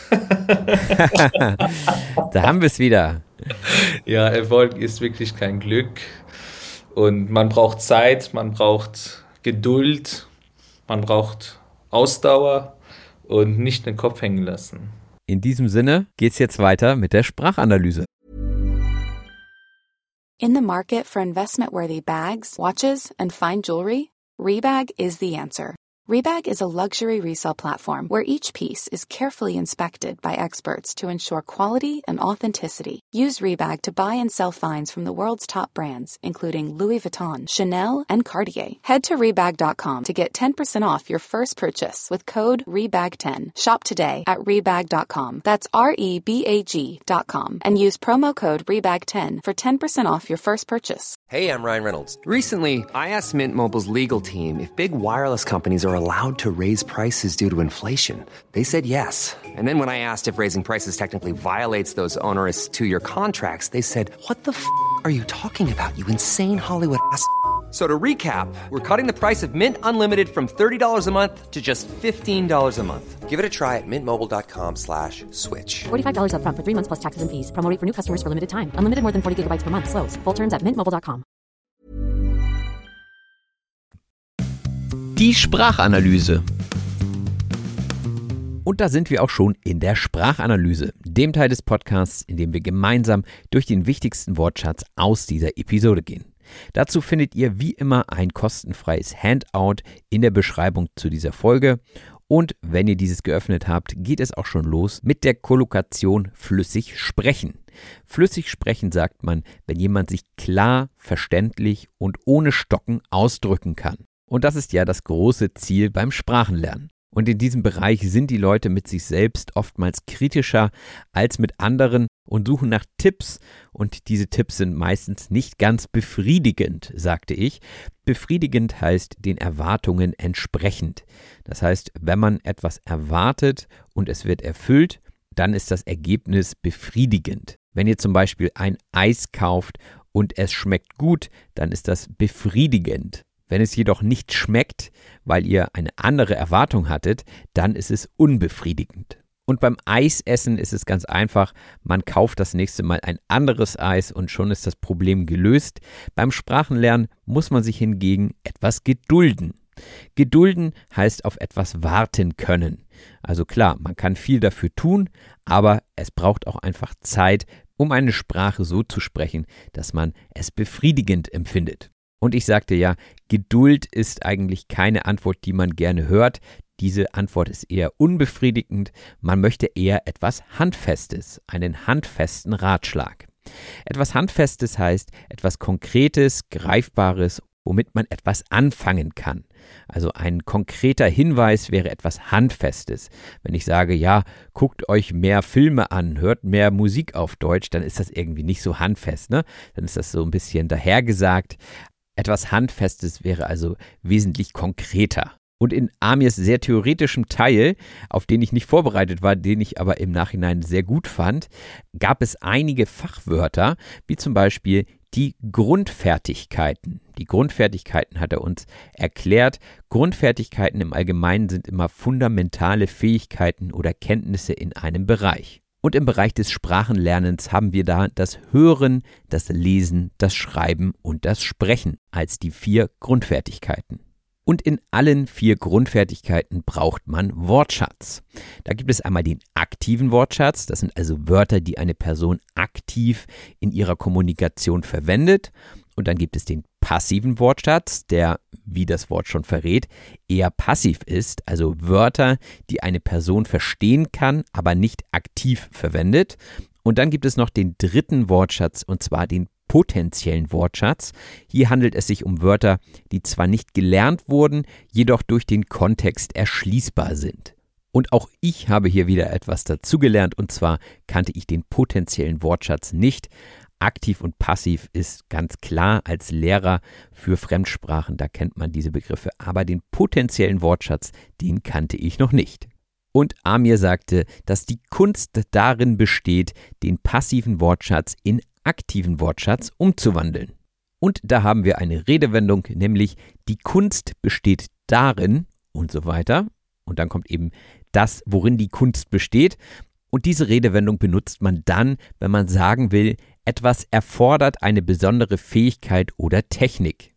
Da haben wir es wieder. Ja, Erfolg ist wirklich kein Glück und man braucht Zeit, man braucht Geduld, man braucht Ausdauer und nicht den Kopf hängen lassen. In diesem Sinne geht's jetzt weiter mit der Sprachanalyse. In the market for investment-worthy bags, watches, and fine jewelry, Rebag is the answer. Rebag is a luxury resale platform where each piece is carefully inspected by experts to ensure quality and authenticity. Use Rebag to buy and sell finds from the world's top brands, including Louis Vuitton, Chanel, and Cartier. Head to Rebag dot com to get ten percent off your first purchase with code Rebag ten. Shop today at Rebag dot com. That's R E B A G dot com. And use promo code Rebag ten for ten percent off your first purchase. Hey, I'm Ryan Reynolds. Recently, I asked Mint Mobile's legal team if big wireless companies are allowed to raise prices due to inflation. They said yes. And then when I asked if raising prices technically violates those onerous two-year contracts, they said, what the f*** are you talking about, you insane Hollywood ass f- So to recap, we're cutting the price of Mint Unlimited from thirty dollars a month to just fifteen dollars a month. Give it a try at mintmobile.com slash switch. forty-five dollars up front for three months plus taxes and fees. Promo rate for new customers for limited time. Unlimited more than forty gigabytes per month. Slows full terms at mint mobile dot com. Die Sprachanalyse. Und da sind wir auch schon in der Sprachanalyse, dem Teil des Podcasts, in dem wir gemeinsam durch den wichtigsten Wortschatz aus dieser Episode gehen. Dazu findet ihr wie immer ein kostenfreies Handout in der Beschreibung zu dieser Folge. Und wenn ihr dieses geöffnet habt, geht es auch schon los mit der Kollokation flüssig sprechen. Flüssig sprechen sagt man, wenn jemand sich klar, verständlich und ohne Stocken ausdrücken kann. Und das ist ja das große Ziel beim Sprachenlernen. Und in diesem Bereich sind die Leute mit sich selbst oftmals kritischer als mit anderen und suchen nach Tipps. Und diese Tipps sind meistens nicht ganz befriedigend, sagte ich. Befriedigend heißt den Erwartungen entsprechend. Das heißt, wenn man etwas erwartet und es wird erfüllt, dann ist das Ergebnis befriedigend. Wenn ihr zum Beispiel ein Eis kauft und es schmeckt gut, dann ist das befriedigend. Wenn es jedoch nicht schmeckt, weil ihr eine andere Erwartung hattet, dann ist es unbefriedigend. Und beim Eisessen ist es ganz einfach, man kauft das nächste Mal ein anderes Eis und schon ist das Problem gelöst. Beim Sprachenlernen muss man sich hingegen etwas gedulden. Gedulden heißt auf etwas warten können. Also klar, man kann viel dafür tun, aber es braucht auch einfach Zeit, um eine Sprache so zu sprechen, dass man es befriedigend empfindet. Und ich sagte ja, Geduld ist eigentlich keine Antwort, die man gerne hört. Diese Antwort ist eher unbefriedigend. Man möchte eher etwas Handfestes, einen handfesten Ratschlag. Etwas Handfestes heißt etwas Konkretes, Greifbares, womit man etwas anfangen kann. Also ein konkreter Hinweis wäre etwas Handfestes. Wenn ich sage, ja, guckt euch mehr Filme an, hört mehr Musik auf Deutsch, dann ist das irgendwie nicht so handfest, ne? Dann ist das so ein bisschen dahergesagt. Etwas Handfestes wäre also wesentlich konkreter. Und in Amirs sehr theoretischem Teil, auf den ich nicht vorbereitet war, den ich aber im Nachhinein sehr gut fand, gab es einige Fachwörter, wie zum Beispiel die Grundfertigkeiten. Die Grundfertigkeiten hat er uns erklärt. Grundfertigkeiten im Allgemeinen sind immer fundamentale Fähigkeiten oder Kenntnisse in einem Bereich. Und im Bereich des Sprachenlernens haben wir da das Hören, das Lesen, das Schreiben und das Sprechen als die vier Grundfertigkeiten. Und in allen vier Grundfertigkeiten braucht man Wortschatz. Da gibt es einmal den aktiven Wortschatz, das sind also Wörter, die eine Person aktiv in ihrer Kommunikation verwendet. Und dann gibt es den passiven Wortschatz, der, wie das Wort schon verrät, eher passiv ist, also Wörter, die eine Person verstehen kann, aber nicht aktiv verwendet. Und dann gibt es noch den dritten Wortschatz, und zwar den potenziellen Wortschatz. Hier handelt es sich um Wörter, die zwar nicht gelernt wurden, jedoch durch den Kontext erschließbar sind. Und auch ich habe hier wieder etwas dazugelernt, und zwar kannte ich den potenziellen Wortschatz nicht. Aktiv und passiv ist ganz klar als Lehrer für Fremdsprachen, da kennt man diese Begriffe, aber den potenziellen Wortschatz, den kannte ich noch nicht. Und Amir sagte, dass die Kunst darin besteht, den passiven Wortschatz in aktiven Wortschatz umzuwandeln. Und da haben wir eine Redewendung, nämlich die Kunst besteht darin und so weiter. Und dann kommt eben das, worin die Kunst besteht. Und diese Redewendung benutzt man dann, wenn man sagen will, etwas erfordert eine besondere Fähigkeit oder Technik.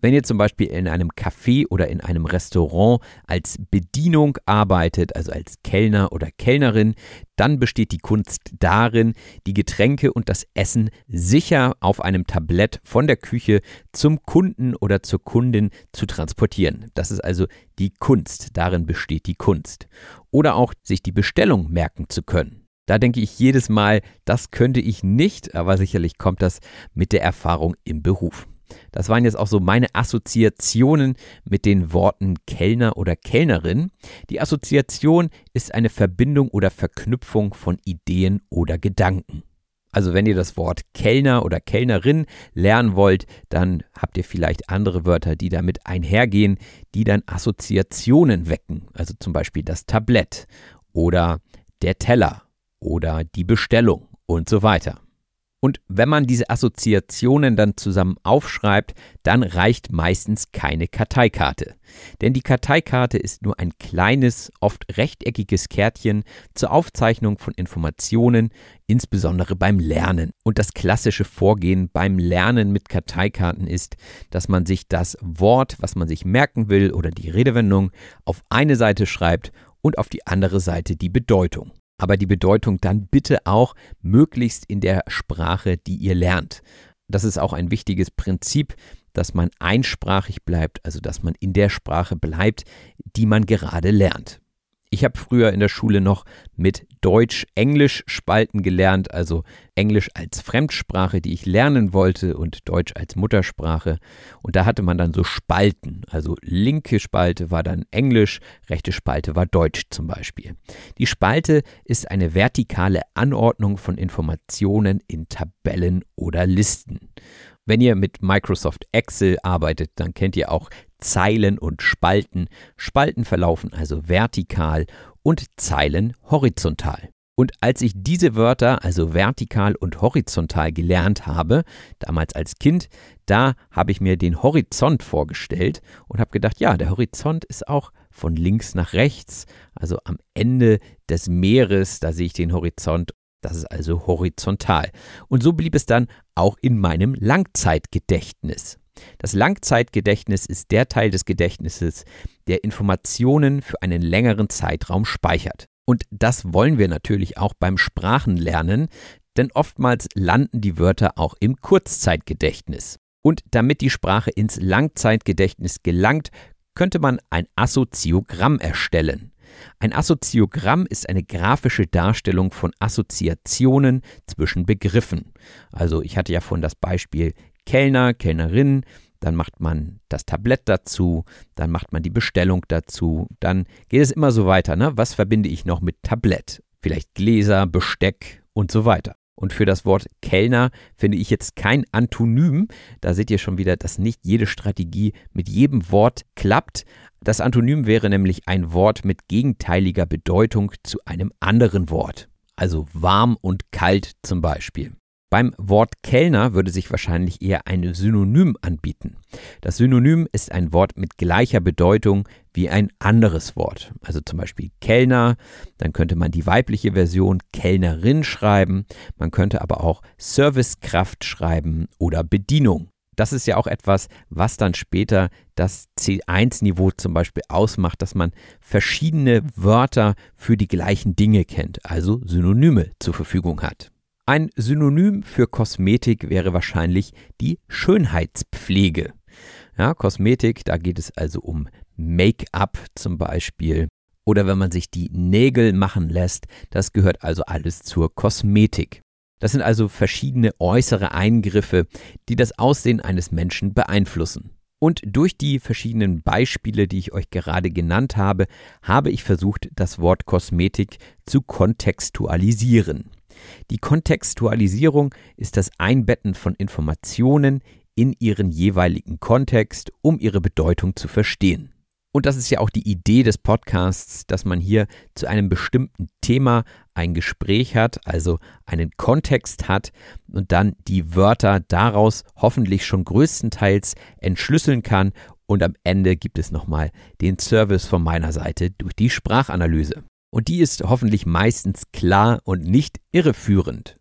Wenn ihr zum Beispiel in einem Café oder in einem Restaurant als Bedienung arbeitet, also als Kellner oder Kellnerin, dann besteht die Kunst darin, die Getränke und das Essen sicher auf einem Tablett von der Küche zum Kunden oder zur Kundin zu transportieren. Das ist also die Kunst, darin besteht die Kunst. Oder auch sich die Bestellung merken zu können. Da denke ich jedes Mal, das könnte ich nicht, aber sicherlich kommt das mit der Erfahrung im Beruf. Das waren jetzt auch so meine Assoziationen mit den Worten Kellner oder Kellnerin. Die Assoziation ist eine Verbindung oder Verknüpfung von Ideen oder Gedanken. Also wenn ihr das Wort Kellner oder Kellnerin lernen wollt, dann habt ihr vielleicht andere Wörter, die damit einhergehen, die dann Assoziationen wecken. Also zum Beispiel das Tablett oder der Teller oder die Bestellung und so weiter. Und wenn man diese Assoziationen dann zusammen aufschreibt, dann reicht meistens keine Karteikarte. Denn die Karteikarte ist nur ein kleines, oft rechteckiges Kärtchen zur Aufzeichnung von Informationen, insbesondere beim Lernen. Und das klassische Vorgehen beim Lernen mit Karteikarten ist, dass man sich das Wort, was man sich merken will, oder die Redewendung auf eine Seite schreibt und auf die andere Seite die Bedeutung. Aber die Bedeutung dann bitte auch möglichst in der Sprache, die ihr lernt. Das ist auch ein wichtiges Prinzip, dass man einsprachig bleibt, also dass man in der Sprache bleibt, die man gerade lernt. Ich habe früher in der Schule noch mit Deutsch-Englisch-Spalten gelernt, also Englisch als Fremdsprache, die ich lernen wollte, und Deutsch als Muttersprache. Und da hatte man dann so Spalten, also linke Spalte war dann Englisch, rechte Spalte war Deutsch zum Beispiel. Die Spalte ist eine vertikale Anordnung von Informationen in Tabellen oder Listen. Wenn ihr mit Microsoft Excel arbeitet, dann kennt ihr auch Zeilen und Spalten. Spalten verlaufen also vertikal und Zeilen horizontal. Und als ich diese Wörter, also vertikal und horizontal, gelernt habe, damals als Kind, da habe ich mir den Horizont vorgestellt und habe gedacht, ja, der Horizont ist auch von links nach rechts, also am Ende des Meeres, da sehe ich den Horizont. Das ist also horizontal. Und so blieb es dann auch in meinem Langzeitgedächtnis. Das Langzeitgedächtnis ist der Teil des Gedächtnisses, der Informationen für einen längeren Zeitraum speichert. Und das wollen wir natürlich auch beim Sprachenlernen, denn oftmals landen die Wörter auch im Kurzzeitgedächtnis. Und damit die Sprache ins Langzeitgedächtnis gelangt, könnte man ein Assoziogramm erstellen. Ein Assoziogramm ist eine grafische Darstellung von Assoziationen zwischen Begriffen. Also ich hatte ja vorhin das Beispiel Kellner, Kellnerin, dann macht man das Tablett dazu, dann macht man die Bestellung dazu, dann geht es immer so weiter, ne? Was verbinde ich noch mit Tablett? Vielleicht Gläser, Besteck und so weiter. Und für das Wort Kellner finde ich jetzt kein Antonym. Da seht ihr schon wieder, dass nicht jede Strategie mit jedem Wort klappt. Das Antonym wäre nämlich ein Wort mit gegenteiliger Bedeutung zu einem anderen Wort. Also warm und kalt zum Beispiel. Beim Wort Kellner würde sich wahrscheinlich eher ein Synonym anbieten. Das Synonym ist ein Wort mit gleicher Bedeutung wie ein anderes Wort. Also zum Beispiel Kellner, dann könnte man die weibliche Version Kellnerin schreiben, man könnte aber auch Servicekraft schreiben oder Bedienung. Das ist ja auch etwas, was dann später das C eins Niveau zum Beispiel ausmacht, dass man verschiedene Wörter für die gleichen Dinge kennt, also Synonyme zur Verfügung hat. Ein Synonym für Kosmetik wäre wahrscheinlich die Schönheitspflege. Ja, Kosmetik, da geht es also um Make-up zum Beispiel. Oder wenn man sich die Nägel machen lässt, das gehört also alles zur Kosmetik. Das sind also verschiedene äußere Eingriffe, die das Aussehen eines Menschen beeinflussen. Und durch die verschiedenen Beispiele, die ich euch gerade genannt habe, habe ich versucht, das Wort Kosmetik zu kontextualisieren. Die Kontextualisierung ist das Einbetten von Informationen in ihren jeweiligen Kontext, um ihre Bedeutung zu verstehen. Und das ist ja auch die Idee des Podcasts, dass man hier zu einem bestimmten Thema ein Gespräch hat, also einen Kontext hat und dann die Wörter daraus hoffentlich schon größtenteils entschlüsseln kann. Und am Ende gibt es nochmal den Service von meiner Seite durch die Sprachanalyse. Und die ist hoffentlich meistens klar und nicht irreführend.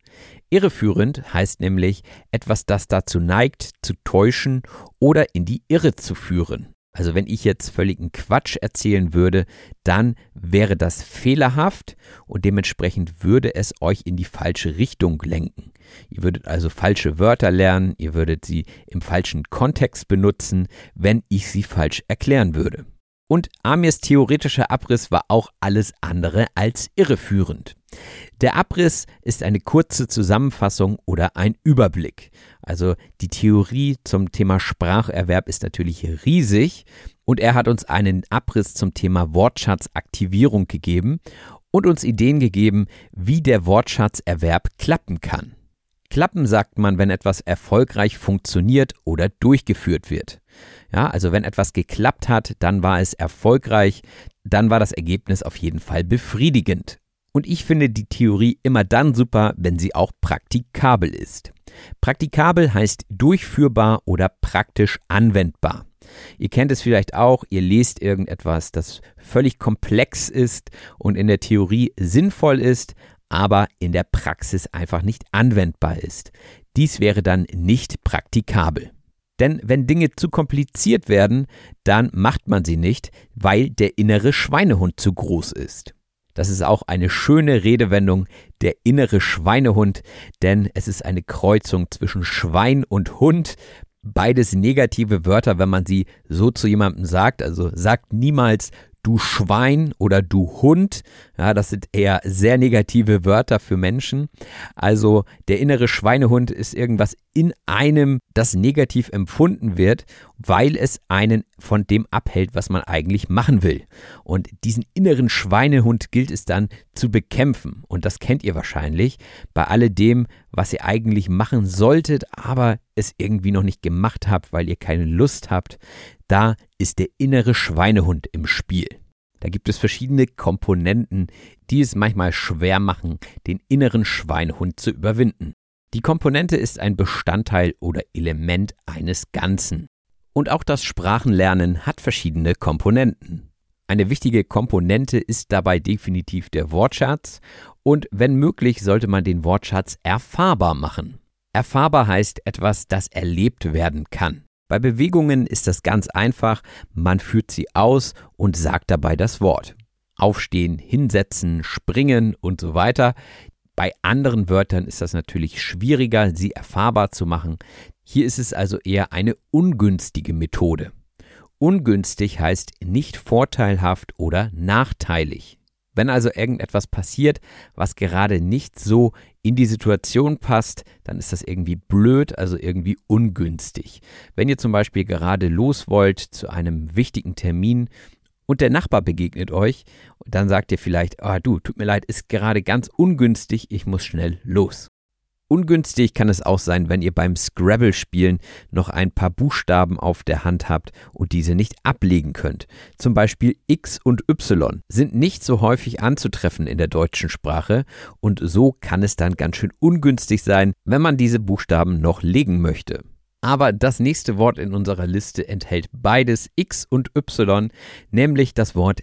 Irreführend heißt nämlich etwas, das dazu neigt, zu täuschen oder in die Irre zu führen. Also wenn ich jetzt völligen Quatsch erzählen würde, dann wäre das fehlerhaft und dementsprechend würde es euch in die falsche Richtung lenken. Ihr würdet also falsche Wörter lernen, ihr würdet sie im falschen Kontext benutzen, wenn ich sie falsch erklären würde. Und Amirs theoretischer Abriss war auch alles andere als irreführend. Der Abriss ist eine kurze Zusammenfassung oder ein Überblick. Also die Theorie zum Thema Spracherwerb ist natürlich riesig und er hat uns einen Abriss zum Thema Wortschatzaktivierung gegeben und uns Ideen gegeben, wie der Wortschatzerwerb klappen kann. Klappen sagt man, wenn etwas erfolgreich funktioniert oder durchgeführt wird. Ja, also wenn etwas geklappt hat, dann war es erfolgreich, dann war das Ergebnis auf jeden Fall befriedigend. Und ich finde die Theorie immer dann super, wenn sie auch praktikabel ist. Praktikabel heißt durchführbar oder praktisch anwendbar. Ihr kennt es vielleicht auch, ihr lest irgendetwas, das völlig komplex ist und in der Theorie sinnvoll ist, aber in der Praxis einfach nicht anwendbar ist. Dies wäre dann nicht praktikabel. Denn wenn Dinge zu kompliziert werden, dann macht man sie nicht, weil der innere Schweinehund zu groß ist. Das ist auch eine schöne Redewendung, der innere Schweinehund, denn es ist eine Kreuzung zwischen Schwein und Hund. Beides negative Wörter, wenn man sie so zu jemandem sagt. Also sagt niemals du Schwein oder du Hund. Ja, das sind eher sehr negative Wörter für Menschen. Also der innere Schweinehund ist irgendwas in einem, das negativ empfunden wird, weil es einen von dem abhält, was man eigentlich machen will. Und diesen inneren Schweinehund gilt es dann zu bekämpfen. Und das kennt ihr wahrscheinlich bei alledem, was ihr eigentlich machen solltet, aber es irgendwie noch nicht gemacht habt, weil ihr keine Lust habt. Da ist der innere Schweinehund im Spiel. Da gibt es verschiedene Komponenten, die es manchmal schwer machen, den inneren Schweinehund zu überwinden. Die Komponente ist ein Bestandteil oder Element eines Ganzen. Und auch das Sprachenlernen hat verschiedene Komponenten. Eine wichtige Komponente ist dabei definitiv der Wortschatz und wenn möglich sollte man den Wortschatz erfahrbar machen. Erfahrbar heißt etwas, das erlebt werden kann. Bei Bewegungen ist das ganz einfach, man führt sie aus und sagt dabei das Wort. Aufstehen, hinsetzen, springen und so weiter. Bei anderen Wörtern ist das natürlich schwieriger, sie erfahrbar zu machen. Hier ist es also eher eine ungünstige Methode. Ungünstig heißt nicht vorteilhaft oder nachteilig. Wenn also irgendetwas passiert, was gerade nicht so in die Situation passt, dann ist das irgendwie blöd, also irgendwie ungünstig. Wenn ihr zum Beispiel gerade los wollt zu einem wichtigen Termin und der Nachbar begegnet euch, dann sagt ihr vielleicht, oh, du, tut mir leid, ist gerade ganz ungünstig, ich muss schnell los. Ungünstig kann es auch sein, wenn ihr beim Scrabble-Spielen noch ein paar Buchstaben auf der Hand habt und diese nicht ablegen könnt. Zum Beispiel X und Y sind nicht so häufig anzutreffen in der deutschen Sprache und so kann es dann ganz schön ungünstig sein, wenn man diese Buchstaben noch legen möchte. Aber das nächste Wort in unserer Liste enthält beides, X und Y, nämlich das Wort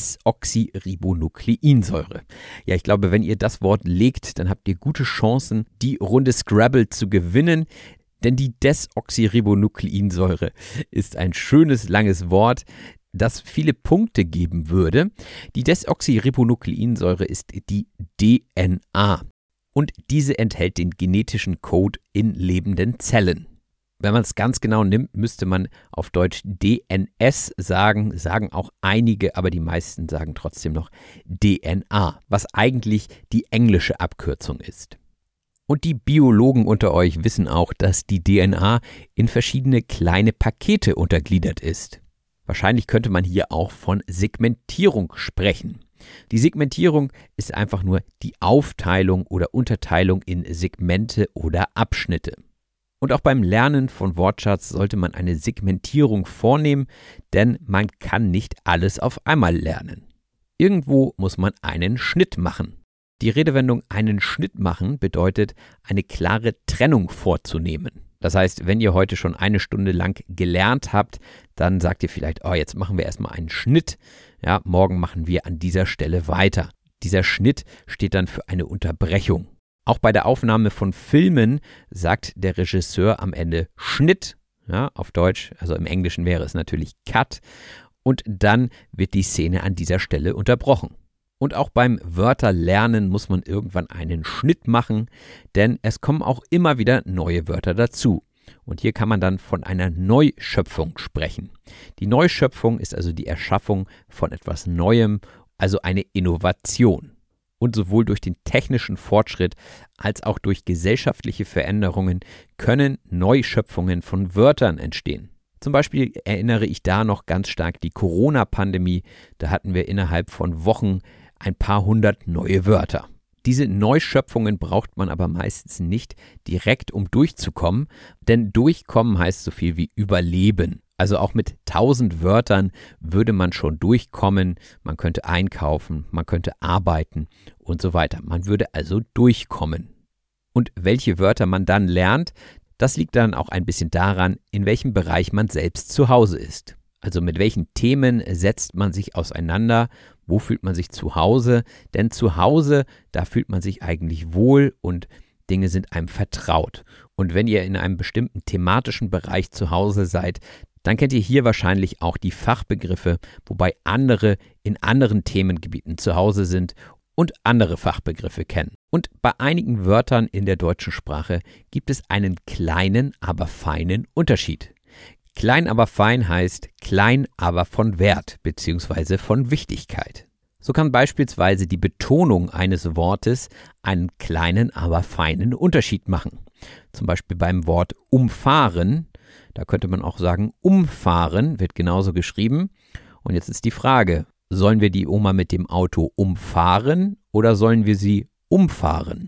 Desoxyribonukleinsäure. Ja, ich glaube, wenn ihr das Wort legt, dann habt ihr gute Chancen, die Runde Scrabble zu gewinnen, denn die Desoxyribonukleinsäure ist ein schönes, langes Wort, das viele Punkte geben würde. Die Desoxyribonukleinsäure ist die D N A und diese enthält den genetischen Code in lebenden Zellen. Wenn man es ganz genau nimmt, müsste man auf Deutsch D N S sagen, sagen auch einige, aber die meisten sagen trotzdem noch D N A, was eigentlich die englische Abkürzung ist. Und die Biologen unter euch wissen auch, dass die D N A in verschiedene kleine Pakete untergliedert ist. Wahrscheinlich könnte man hier auch von Segmentierung sprechen. Die Segmentierung ist einfach nur die Aufteilung oder Unterteilung in Segmente oder Abschnitte. Und auch beim Lernen von Wortschatz sollte man eine Segmentierung vornehmen, denn man kann nicht alles auf einmal lernen. Irgendwo muss man einen Schnitt machen. Die Redewendung einen Schnitt machen bedeutet, eine klare Trennung vorzunehmen. Das heißt, wenn ihr heute schon eine Stunde lang gelernt habt, dann sagt ihr vielleicht, oh, jetzt machen wir erstmal einen Schnitt. Ja, morgen machen wir an dieser Stelle weiter. Dieser Schnitt steht dann für eine Unterbrechung. Auch bei der Aufnahme von Filmen sagt der Regisseur am Ende Schnitt, ja, auf Deutsch, also im Englischen wäre es natürlich Cut, und dann wird die Szene an dieser Stelle unterbrochen. Und auch beim Wörterlernen muss man irgendwann einen Schnitt machen, denn es kommen auch immer wieder neue Wörter dazu. Und hier kann man dann von einer Neuschöpfung sprechen. Die Neuschöpfung ist also die Erschaffung von etwas Neuem, also eine Innovation. Und sowohl durch den technischen Fortschritt als auch durch gesellschaftliche Veränderungen können Neuschöpfungen von Wörtern entstehen. Zum Beispiel erinnere ich da noch ganz stark die Corona-Pandemie. Da hatten wir innerhalb von Wochen ein paar hundert neue Wörter. Diese Neuschöpfungen braucht man aber meistens nicht direkt, um durchzukommen, denn durchkommen heißt so viel wie überleben. Also auch mit tausend Wörtern würde man schon durchkommen, man könnte einkaufen, man könnte arbeiten und so weiter. Man würde also durchkommen. Und welche Wörter man dann lernt, das liegt dann auch ein bisschen daran, in welchem Bereich man selbst zu Hause ist. Also mit welchen Themen setzt man sich auseinander, wo fühlt man sich zu Hause? Denn zu Hause, da fühlt man sich eigentlich wohl und Dinge sind einem vertraut. Und wenn ihr in einem bestimmten thematischen Bereich zu Hause seid, dann kennt ihr hier wahrscheinlich auch die Fachbegriffe, wobei andere in anderen Themengebieten zu Hause sind und andere Fachbegriffe kennen. Und bei einigen Wörtern in der deutschen Sprache gibt es einen kleinen, aber feinen Unterschied. Klein, aber fein heißt klein, aber von Wert bzw. von Wichtigkeit. So kann beispielsweise die Betonung eines Wortes einen kleinen, aber feinen Unterschied machen. Zum Beispiel beim Wort umfahren, da könnte man auch sagen, umfahren wird genauso geschrieben. Und jetzt ist die Frage, sollen wir die Oma mit dem Auto umfahren oder sollen wir sie umfahren?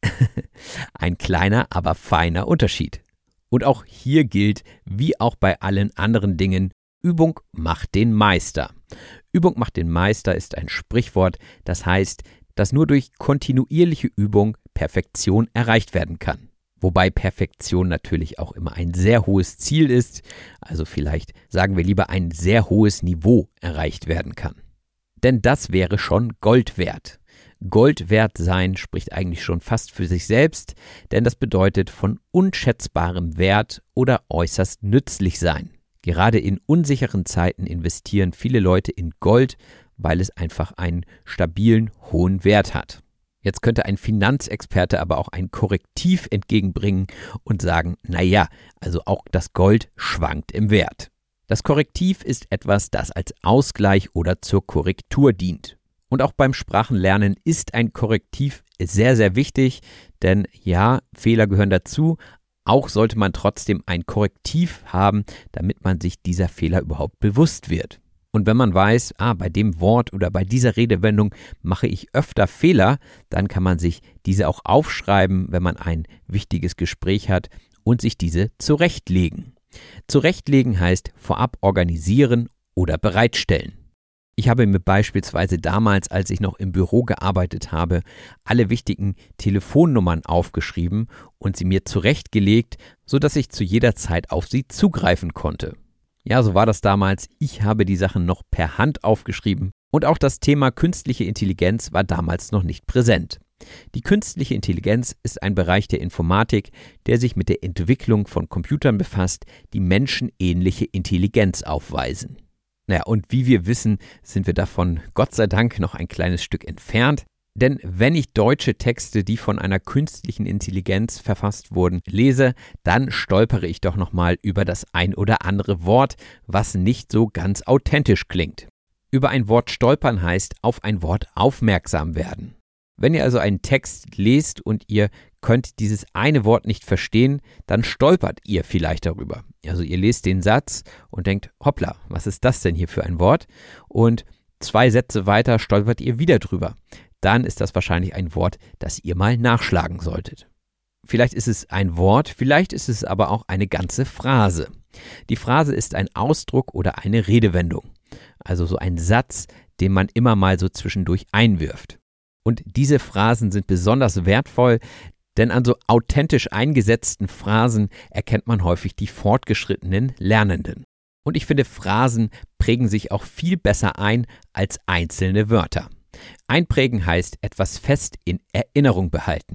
Ein kleiner, aber feiner Unterschied. Und auch hier gilt, wie auch bei allen anderen Dingen, Übung macht den Meister. Übung macht den Meister ist ein Sprichwort, das heißt, dass nur durch kontinuierliche Übung Perfektion erreicht werden kann. Wobei Perfektion natürlich auch immer ein sehr hohes Ziel ist, also vielleicht sagen wir lieber ein sehr hohes Niveau erreicht werden kann. Denn das wäre schon Gold wert. Gold wert sein spricht eigentlich schon fast für sich selbst, denn das bedeutet von unschätzbarem Wert oder äußerst nützlich sein. Gerade in unsicheren Zeiten investieren viele Leute in Gold, weil es einfach einen stabilen, hohen Wert hat. Jetzt könnte ein Finanzexperte aber auch ein Korrektiv entgegenbringen und sagen, naja, also auch das Gold schwankt im Wert. Das Korrektiv ist etwas, das als Ausgleich oder zur Korrektur dient. Und auch beim Sprachenlernen ist ein Korrektiv sehr, sehr wichtig, denn ja, Fehler gehören dazu. Auch sollte man trotzdem ein Korrektiv haben, damit man sich dieser Fehler überhaupt bewusst wird. Und wenn man weiß, ah, bei dem Wort oder bei dieser Redewendung mache ich öfter Fehler, dann kann man sich diese auch aufschreiben, wenn man ein wichtiges Gespräch hat und sich diese zurechtlegen. Zurechtlegen heißt vorab organisieren oder bereitstellen. Ich habe mir beispielsweise damals, als ich noch im Büro gearbeitet habe, alle wichtigen Telefonnummern aufgeschrieben und sie mir zurechtgelegt, sodass ich zu jeder Zeit auf sie zugreifen konnte. Ja, so war das damals. Ich habe die Sachen noch per Hand aufgeschrieben und auch das Thema künstliche Intelligenz war damals noch nicht präsent. Die künstliche Intelligenz ist ein Bereich der Informatik, der sich mit der Entwicklung von Computern befasst, die menschenähnliche Intelligenz aufweisen. Naja, und wie wir wissen, sind wir davon Gott sei Dank noch ein kleines Stück entfernt. Denn wenn ich deutsche Texte, die von einer künstlichen Intelligenz verfasst wurden, lese, dann stolpere ich doch nochmal über das ein oder andere Wort, was nicht so ganz authentisch klingt. Über ein Wort stolpern heißt auf ein Wort aufmerksam werden. Wenn ihr also einen Text lest und ihr könnt dieses eine Wort nicht verstehen, dann stolpert ihr vielleicht darüber. Also ihr lest den Satz und denkt, hoppla, was ist das denn hier für ein Wort? Und zwei Sätze weiter stolpert ihr wieder drüber. Dann ist das wahrscheinlich ein Wort, das ihr mal nachschlagen solltet. Vielleicht ist es ein Wort, vielleicht ist es aber auch eine ganze Phrase. Die Phrase ist ein Ausdruck oder eine Redewendung. Also so ein Satz, den man immer mal so zwischendurch einwirft. Und diese Phrasen sind besonders wertvoll, denn an so authentisch eingesetzten Phrasen erkennt man häufig die fortgeschrittenen Lernenden. Und ich finde, Phrasen prägen sich auch viel besser ein als einzelne Wörter. Einprägen heißt etwas fest in Erinnerung behalten.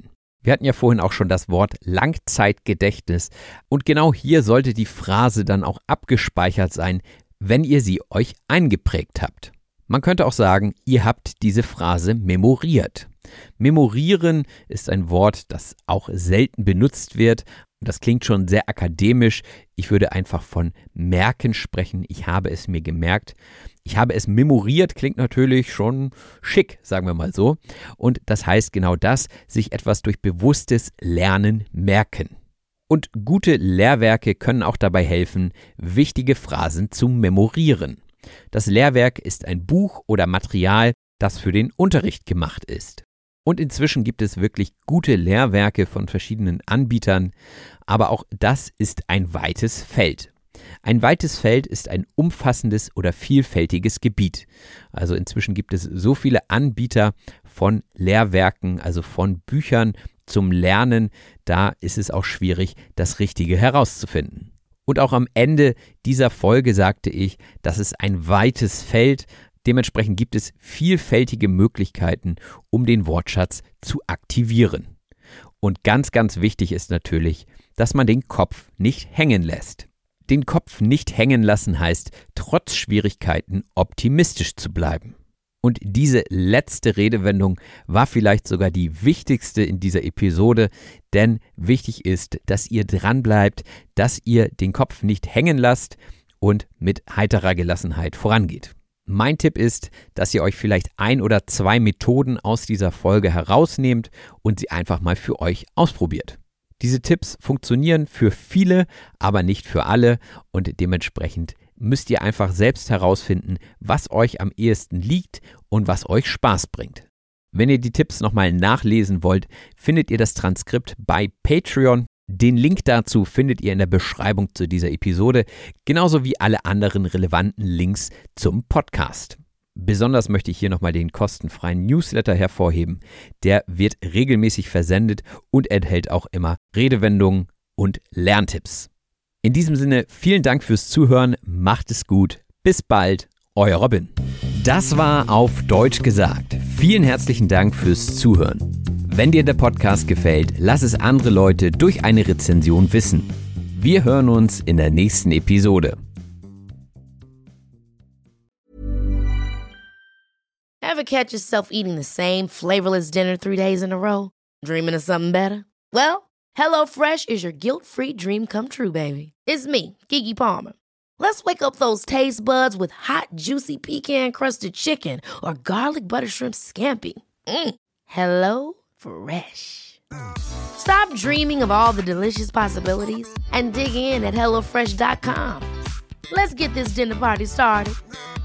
Wir hatten ja vorhin auch schon das Wort Langzeitgedächtnis und genau hier sollte die Phrase dann auch abgespeichert sein, wenn ihr sie euch eingeprägt habt. Man könnte auch sagen, ihr habt diese Phrase memoriert. Memorieren ist ein Wort, das auch selten benutzt wird. Das klingt schon sehr akademisch. Ich würde einfach von merken sprechen. Ich habe es mir gemerkt. Ich habe es memoriert, klingt natürlich schon schick, sagen wir mal so. Und das heißt genau das, sich etwas durch bewusstes Lernen merken. Und gute Lehrwerke können auch dabei helfen, wichtige Phrasen zu memorieren. Das Lehrwerk ist ein Buch oder Material, das für den Unterricht gemacht ist. Und inzwischen gibt es wirklich gute Lehrwerke von verschiedenen Anbietern, aber auch das ist ein weites Feld. Ein weites Feld ist ein umfassendes oder vielfältiges Gebiet. Also inzwischen gibt es so viele Anbieter von Lehrwerken, also von Büchern zum Lernen, da ist es auch schwierig, das Richtige herauszufinden. Und auch am Ende dieser Folge sagte ich, das ist ein weites Feld. Dementsprechend gibt es vielfältige Möglichkeiten, um den Wortschatz zu aktivieren. Und ganz, ganz wichtig ist natürlich, dass man den Kopf nicht hängen lässt. Den Kopf nicht hängen lassen heißt, trotz Schwierigkeiten optimistisch zu bleiben. Und diese letzte Redewendung war vielleicht sogar die wichtigste in dieser Episode, denn wichtig ist, dass ihr dranbleibt, dass ihr den Kopf nicht hängen lasst und mit heiterer Gelassenheit vorangeht. Mein Tipp ist, dass ihr euch vielleicht ein oder zwei Methoden aus dieser Folge herausnehmt und sie einfach mal für euch ausprobiert. Diese Tipps funktionieren für viele, aber nicht für alle und dementsprechend müsst ihr einfach selbst herausfinden, was euch am ehesten liegt und was euch Spaß bringt. Wenn ihr die Tipps nochmal nachlesen wollt, findet ihr das Transkript bei Patreon. Den Link dazu findet ihr in der Beschreibung zu dieser Episode, genauso wie alle anderen relevanten Links zum Podcast. Besonders möchte ich hier nochmal den kostenfreien Newsletter hervorheben. Der wird regelmäßig versendet und enthält auch immer Redewendungen und Lerntipps. In diesem Sinne, vielen Dank fürs Zuhören, macht es gut, bis bald, euer Robin. Das war Auf Deutsch gesagt. Vielen herzlichen Dank fürs Zuhören. Wenn dir der Podcast gefällt, lass es andere Leute durch eine Rezension wissen. Wir hören uns in der nächsten Episode. Ever catch yourself eating the same flavorless dinner three days in a row? Dreaming of something better? Well, HelloFresh is your guilt-free dream come true, baby. It's me, Keke Palmer. Let's wake up those taste buds with hot, juicy pecan-crusted chicken or garlic butter shrimp scampi. Mm. Hello Fresh. Stop dreaming of all the delicious possibilities and dig in at hello fresh dot com. Let's get this dinner party started.